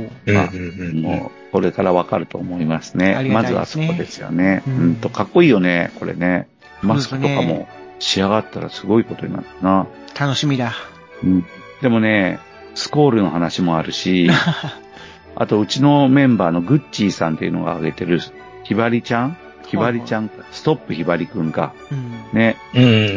まあ、もう、これからわかると思いますね。 すねまずはそこですよね。うん、うんと、かっこいいよね、これね。マスクとかも仕上がったらすごいことになるな。 楽しみだ。 うん。でもね、スコールの話もあるし、あとうちのメンバーのグッチーさんっていうのが挙げてる、ひばりちゃんひばりちゃん、ストップひばりくんか。うん、ね。 うん。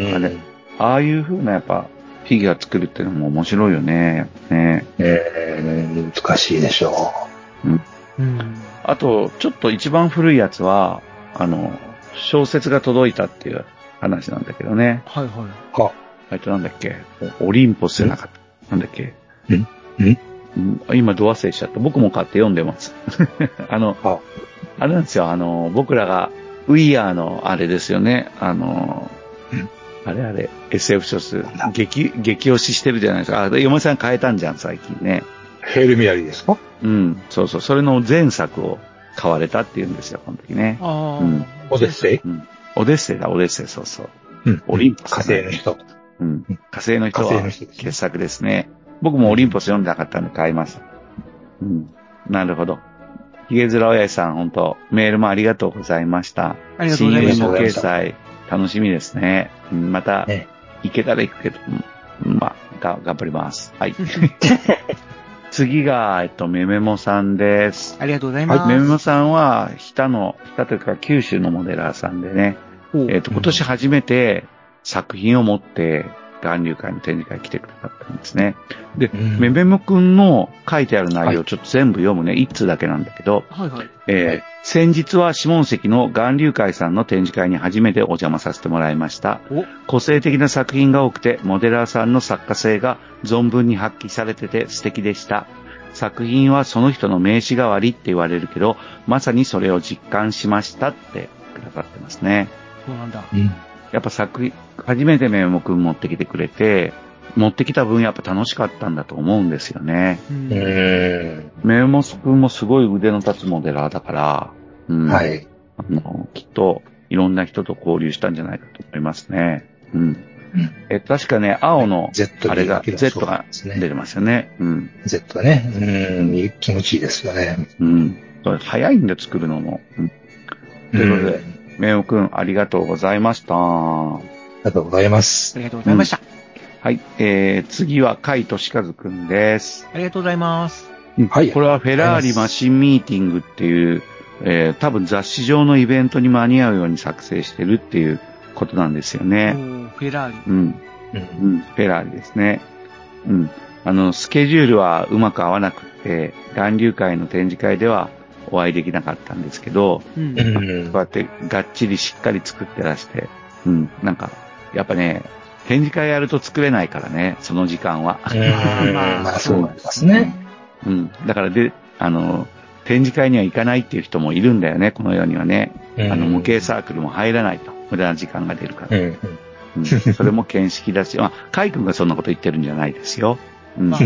あれ、ああいう風なやっぱ、フィギュア作るっていうのも面白いよね。ね。 えー、難しいでしょう。うん。うん、あと、ちょっと一番古いやつは、あの、小説が届いたっていう話なんだけどね。 はいはい。 はえっとなんだっけ、オリンポスじゃなかった。なんだっけ。 んん今、ド忘れしちゃった。僕も買って読んでます。あの、ああれなんですよ、あの、僕らが、ウィアーのあれですよね。あの、あれあれ、エスエフ 小説、激、激推ししてるじゃないですか。あ、嫁さん変えたんじゃん、最近ね。 ヘールミアリーですか？ うん、そうそう。それの前作を買われたって言うんですよ、この時ね。 ああ、 うん。 オデッセイ、 うん、オデッセイだ、オデッセイ、そうそう。 うん。 オリンポス、 火星の人。 うん。火星の人は傑作ですね。僕もオリンポス読んでなかったんで買います。うん。なるほど。ヒゲズラ親父さん、本当メールもありがとうございました。 ありがとうございました。 新聞も掲載、楽しみですね。うん、また、ね、行けたら行くけど、うん、まあ、が、頑張ります。はい。次が、えっと、メメモさんです。 ありがとうございます。 はい、メメモさんは、日田の、日田というか九州のモデラーさんでね、えっと、今年初めて作品を持って、巌流会の展示会来てくださったんですね。で、うん、メメモくんの書いてある内容をちょっと全部読むね、一通だけなんだけど、 はいはい。 えーはい、先日は下関の巌流会さんの展示会に初めてお邪魔させてもらいました。個性的な作品が多くて、モデラーさんの作家性が存分に発揮されてて素敵でした。作品はその人の名刺代わりって言われるけど、まさにそれを実感しましたってくださってますね。 そうなんだ。 うんやっぱ作品、初めてメモくん持ってきてくれて、持ってきた分やっぱ楽しかったんだと思うんですよね。 うん、 メモくんもすごい腕の立つモデラーだから、うん、 はい。 あの、きっといろんな人と交流したんじゃないかと思いますね。うん。うん、え、確かね、青の、あれが、Z が出てますよね。うん。 Z ね。うん、気持ちいいですよね。 うん。早いんで作るのも。うん、ということで、うんメオくん、ありがとうございました。ありがとうございます。 ありがとうございました。うん、 はい。えー、次は、甲斐俊和くんです。 ありがとうございます。 はい。これはフェラーリマシンミーティングっていう、えー、多分雑誌上のイベントに間に合うように作成してるっていうことなんですよね。 フェラーリ。 うん。うん。うん、フェラーリですね。うん。あの、スケジュールはうまく合わなくて、巌流会の展示会では、お会いできなかったんですけど、うん、こうやってがっちりしっかり作ってらして、うん、なんか、やっぱね、 展示会やると作れないからね、その時間は。 うん、まあ、まあ、そうなんですね。 うん。だからで、あの、展示会には行かないっていう人もいるんだよね、この世にはね。あの、模型サークルも入らないと。無駄な時間が出るから。うんうん、それも見識だし、まあ、カイ君がそんなこと言ってるんじゃないですよ。うん。うん、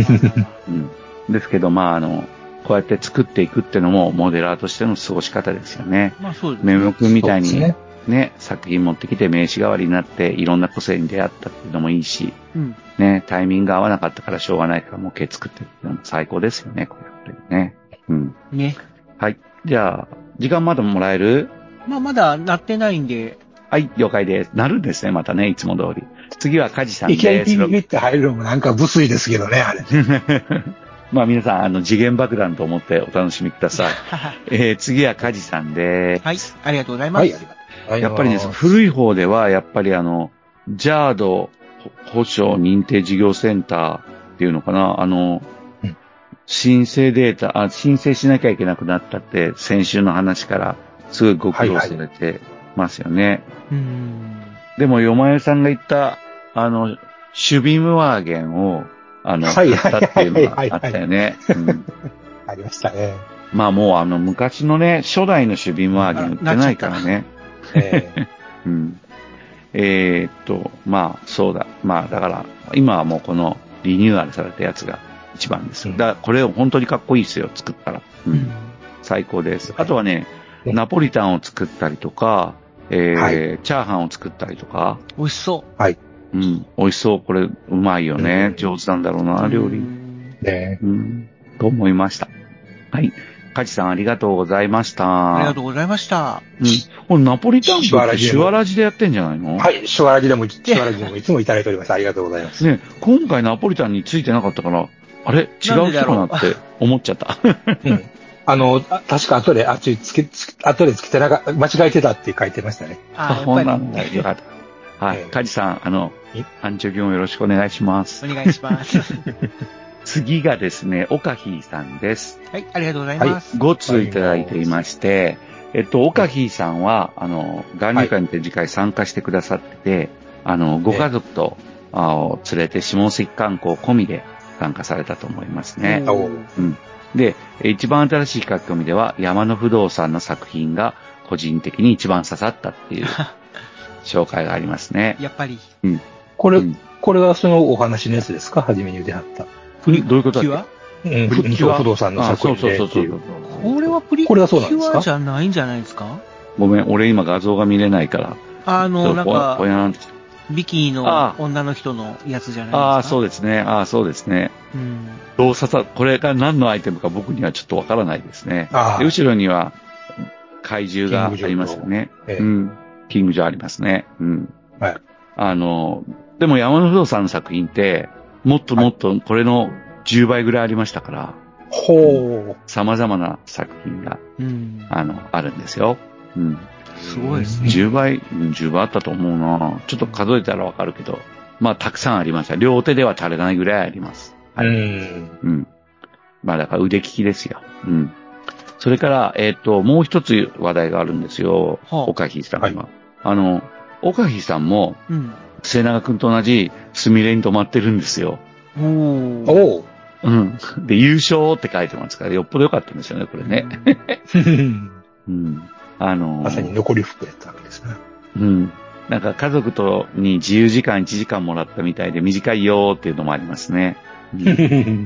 ですけど、まあ、あの、こうやって作っていくっていうのも、モデラーとしての過ごし方ですよね。 まあ、そうですね。 メモ君みたいにね、ね、作品持ってきて名刺代わりになって、いろんな個性に出会ったっていうのもいいし、うん、ね、タイミングが合わなかったからしょうがないから模型作ってるっていうのも最高ですよね、これやっぱりね。うん。 ね。 はい。じゃあ、時間まだもらえる？ まあ、まだなってないんで。 はい、了解です。なるんですね、またね、いつも通り。次はカジさんです。 いきなり ピービー って入るのもなんか無粋ですけどね、あれ。 まあ皆さん、あの、次元爆弾と思ってお楽しみください。えー、次はカジさんです。 はい、ありがとうございます。はい、ありがとうございます。 やっぱりね、古い方では、やっぱりあの、ジャード保証認定事業センターっていうのかな、あの、うん、申請データ、あ、申請しなきゃいけなくなったって、先週の話からすごいご苦労されてますよね。はいはい、うんでも、よまよさんが言った、あの、シュビムワーゲンを、あの、買ったっていうのがあったよね。 ありましたね。 まあもうあの、昔のね、初代のシュビムワーゲン売ってないからね。えーうん、えー、っと、まあ、そうだ。まあ、だから、今はもうこのリニューアルされたやつが一番です。だからこれ本当にかっこいいですよ、作ったら。うん、最高です。あとはね、ナポリタンを作ったりとか、えーはい、チャーハンを作ったりとか。 美味しそう。 はい。 うん。美味しそう。これ、うまいよね。うん、上手なんだろうな、料理。 ねうん。と思いました。はい。カジさんありがとうございました。 ありがとうございました。 うん。これナポリタン部ってシュワラジでやってんじゃないの？ はい。シュワラジでも、シュワラジでもいつもいただいております。ありがとうございます。 ね、今回ナポリタンについてなかったから、あれ違う人かなって思っちゃった。 うんあの、確か後で、あっちつけ、後でつけてなか、間違えてたって書いてましたね。 あ、そうなんだ。よかった。はい。カジさん、あの、アンチョビもよろしくお願いします。 お願いします。 次がですね、オカヒーさんです。 はい、ありがとうございます。 ご通いただいていまして、えっと、オカヒーさんは、あの、眼流会の展示会参加してくださってて、あの、ご家族と、あを連れて下関観光込みで参加されたと思いますね。うん。で、一番新しい書き込みでは、山の不動産の作品が個人的に一番刺さったっていう紹介がありますね。 やっぱり。 うん。 これ、うん、これはそのお話のやつですか？初めに出はった。 プリ、どういうことだっけ？うん、プリキュア不動産の作品で。 そうそうそうそう。 これはプリキュアじゃないんじゃないですか？ ごめん、俺今画像が見れないから。 あの、なんか、ビキニの女の人のやつじゃないですか。 ああ、そうですね。ああ、そうですね。うん。どう刺さ、これが何のアイテムか僕にはちょっとわからないですね。で後ろには怪獣がありますよね。ええ、うん。キングジョーありますね。うん。はい。あの、でも山の不動産の作品って、もっともっとこれのじゅうばいぐらいありましたから。 ほう。 様々な作品が、うん、あの、あるんですよ。うん。 すごいですね。 じゅうばい、じゅうばいあったと思うな。ちょっと数えたらわかるけど。まあ、たくさんありました。両手では足れないぐらいあります。はい。うん。うん。まあ、だから腕利きですよ。うん。それから、えっと、もう一つ話題があるんですよ。はあ、岡木さんが。はい、あの、岡木さんも、うん、末永くんと同じスミレに泊まってるんですよ。 おお。 うん。で、優勝って書いてますから、よっぽど良かったんですよね、これね。うん。あのー、 まさに残り服やったわけですね。 うん。なんか家族とに自由時間いちじかんもらったみたいで短いよーっていうのもありますね。うん。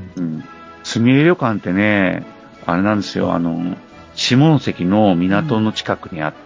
うん、すみれ旅館ってね、あれなんですよ、あの、下関の港の近くにあって、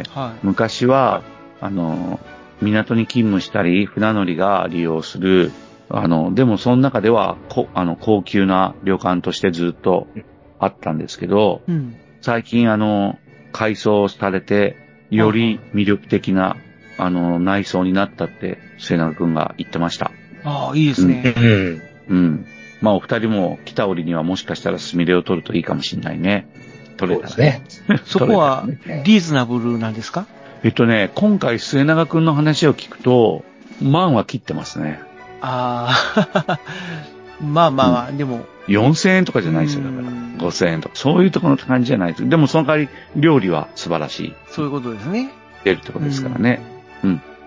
うんはい、昔は、あの、港に勤務したり、船乗りが利用する、あの、でもその中では、こあの、高級な旅館としてずっとあったんですけど、うん、最近あの、改装されて、より魅力的な、あの、内装になったって、末永くんが言ってました。 ああ、いいですね。 うん。うん。まあ、お二人も来た折にはもしかしたらスミレを取るといいかもしれないね。取れたらね。 そこは、リーズナブルなんですか？ えっとね、今回末永くんの話を聞くと、万は切ってますね。 ああ、まあまあまあ、うん、でも。 よんせんえんとかじゃないですよ、だから。ごせんえんとか。そういうところの感じじゃないです。でもその代わり、料理は素晴らしい。 そういうことですね。 出るってことですからね。うん。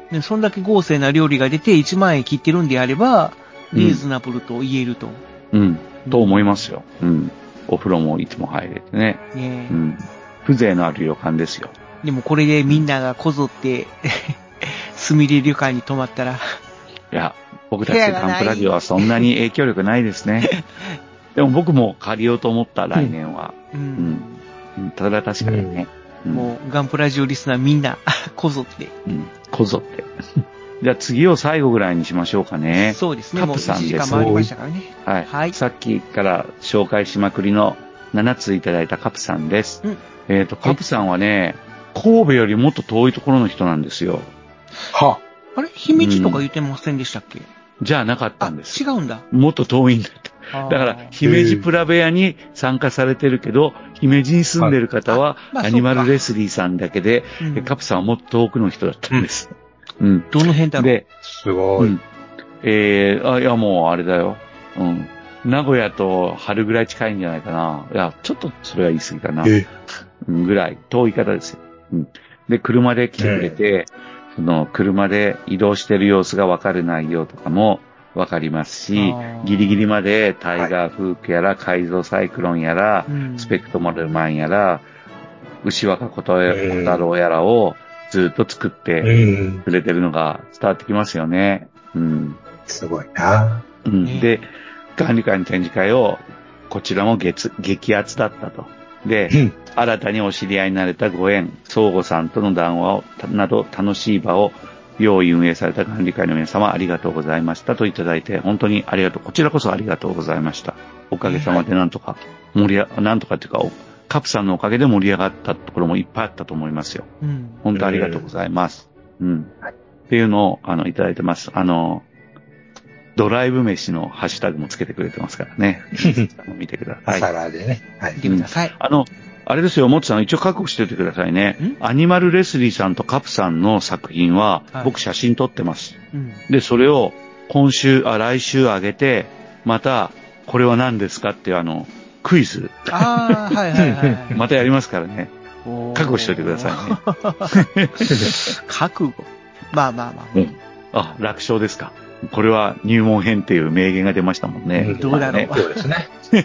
ね、そんだけ豪勢な料理が出ていちまん円切ってるんであれば、リーズナブルと言えると。 うん。うん、と思いますよ。うん。お風呂もいつも入れてね。ねうん。風情のある旅館ですよ。 でもこれでみんながこぞって、すみれ旅館に泊まったら。いや、僕たちガンプラジオはそんなに影響力ないですね。でも僕も借りようと思った来年は。うん。うん、ただ確かにね。 うん、もうガンプラジオリスナーみんな、こぞって。 うん。こぞって。じゃあ次を最後ぐらいにしましょうかね。 そうですね。 カプさんです。 もういちじかん回りましたからね。 はい。はい。さっきから紹介しまくりのななついただいたカプさんです。うん、えっ、ー、と、カプさんはね、神戸よりもっと遠いところの人なんですよ。 はあれ姫路とか言ってませんでしたっけ、うん、 じゃあなかったんです。 違うんだ。 もっと遠いんだって。だから、姫路プラベアに参加されてるけど、姫路に住んでる方は、まあ、アニマルレスリーさんだけで、うん、カプさんはもっと遠くの人だったんです。うん。うん、 どの辺だろうで、 すごい。うん、 えー、あ、いやもうあれだよ。うん。名古屋と春ぐらい近いんじゃないかな。いや、ちょっとそれは言い過ぎかな。えー、ぐらい、遠い方ですよ。うん。で、車で来てくれて、えー、その、車で移動してる様子がわかる内容とかもわかりますし、ギリギリまでタイガーフークやら、改造サイクロンやら、うん、スペクトモデルマンやら、牛若小太郎やらをずっと作ってくれてるのが伝わってきますよね。うん。 すごいな。 うん。で、管理会の展示会を、こちらも激激アツだったと。で、うん、新たにお知り合いになれたご縁、相互さんとの談話を、など楽しい場を用意運営された管理会の皆様ありがとうございましたといただいて、本当にありがとう。こちらこそありがとうございました。おかげさまでなんとか盛り上が、なんとかっていうか、カプさんのおかげで盛り上がったところもいっぱいあったと思いますよ。うん、本当ありがとうございます。うん。はい、っていうのを、あの、いただいてます。あの、ドライブ飯のハッシュタグもつけてくれてますからね。見てください。 朝ラーでね。 はい。見てください。 あの、あれですよ、もっとさん、一応覚悟しておいてくださいね。アニマルレスリーさんとカプさんの作品は、僕写真撮ってます。はい、で、それを今週、あ、来週上げて、また、これは何ですかっていうあの、クイズ。 ああ、はいはいはい。 またやりますからね。覚悟しておいてくださいね。 覚悟。まあまあまあ。 うん。あ、楽勝ですか。これは入門編っていう名言が出ましたもんね。 うん、どうだろう。 そうですね。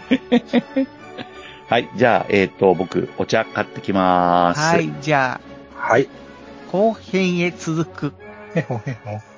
はい。じゃあ、えっと、僕、お茶買ってきまーす。 はい。じゃあ。はい。 後編へ続く。 へほへほ。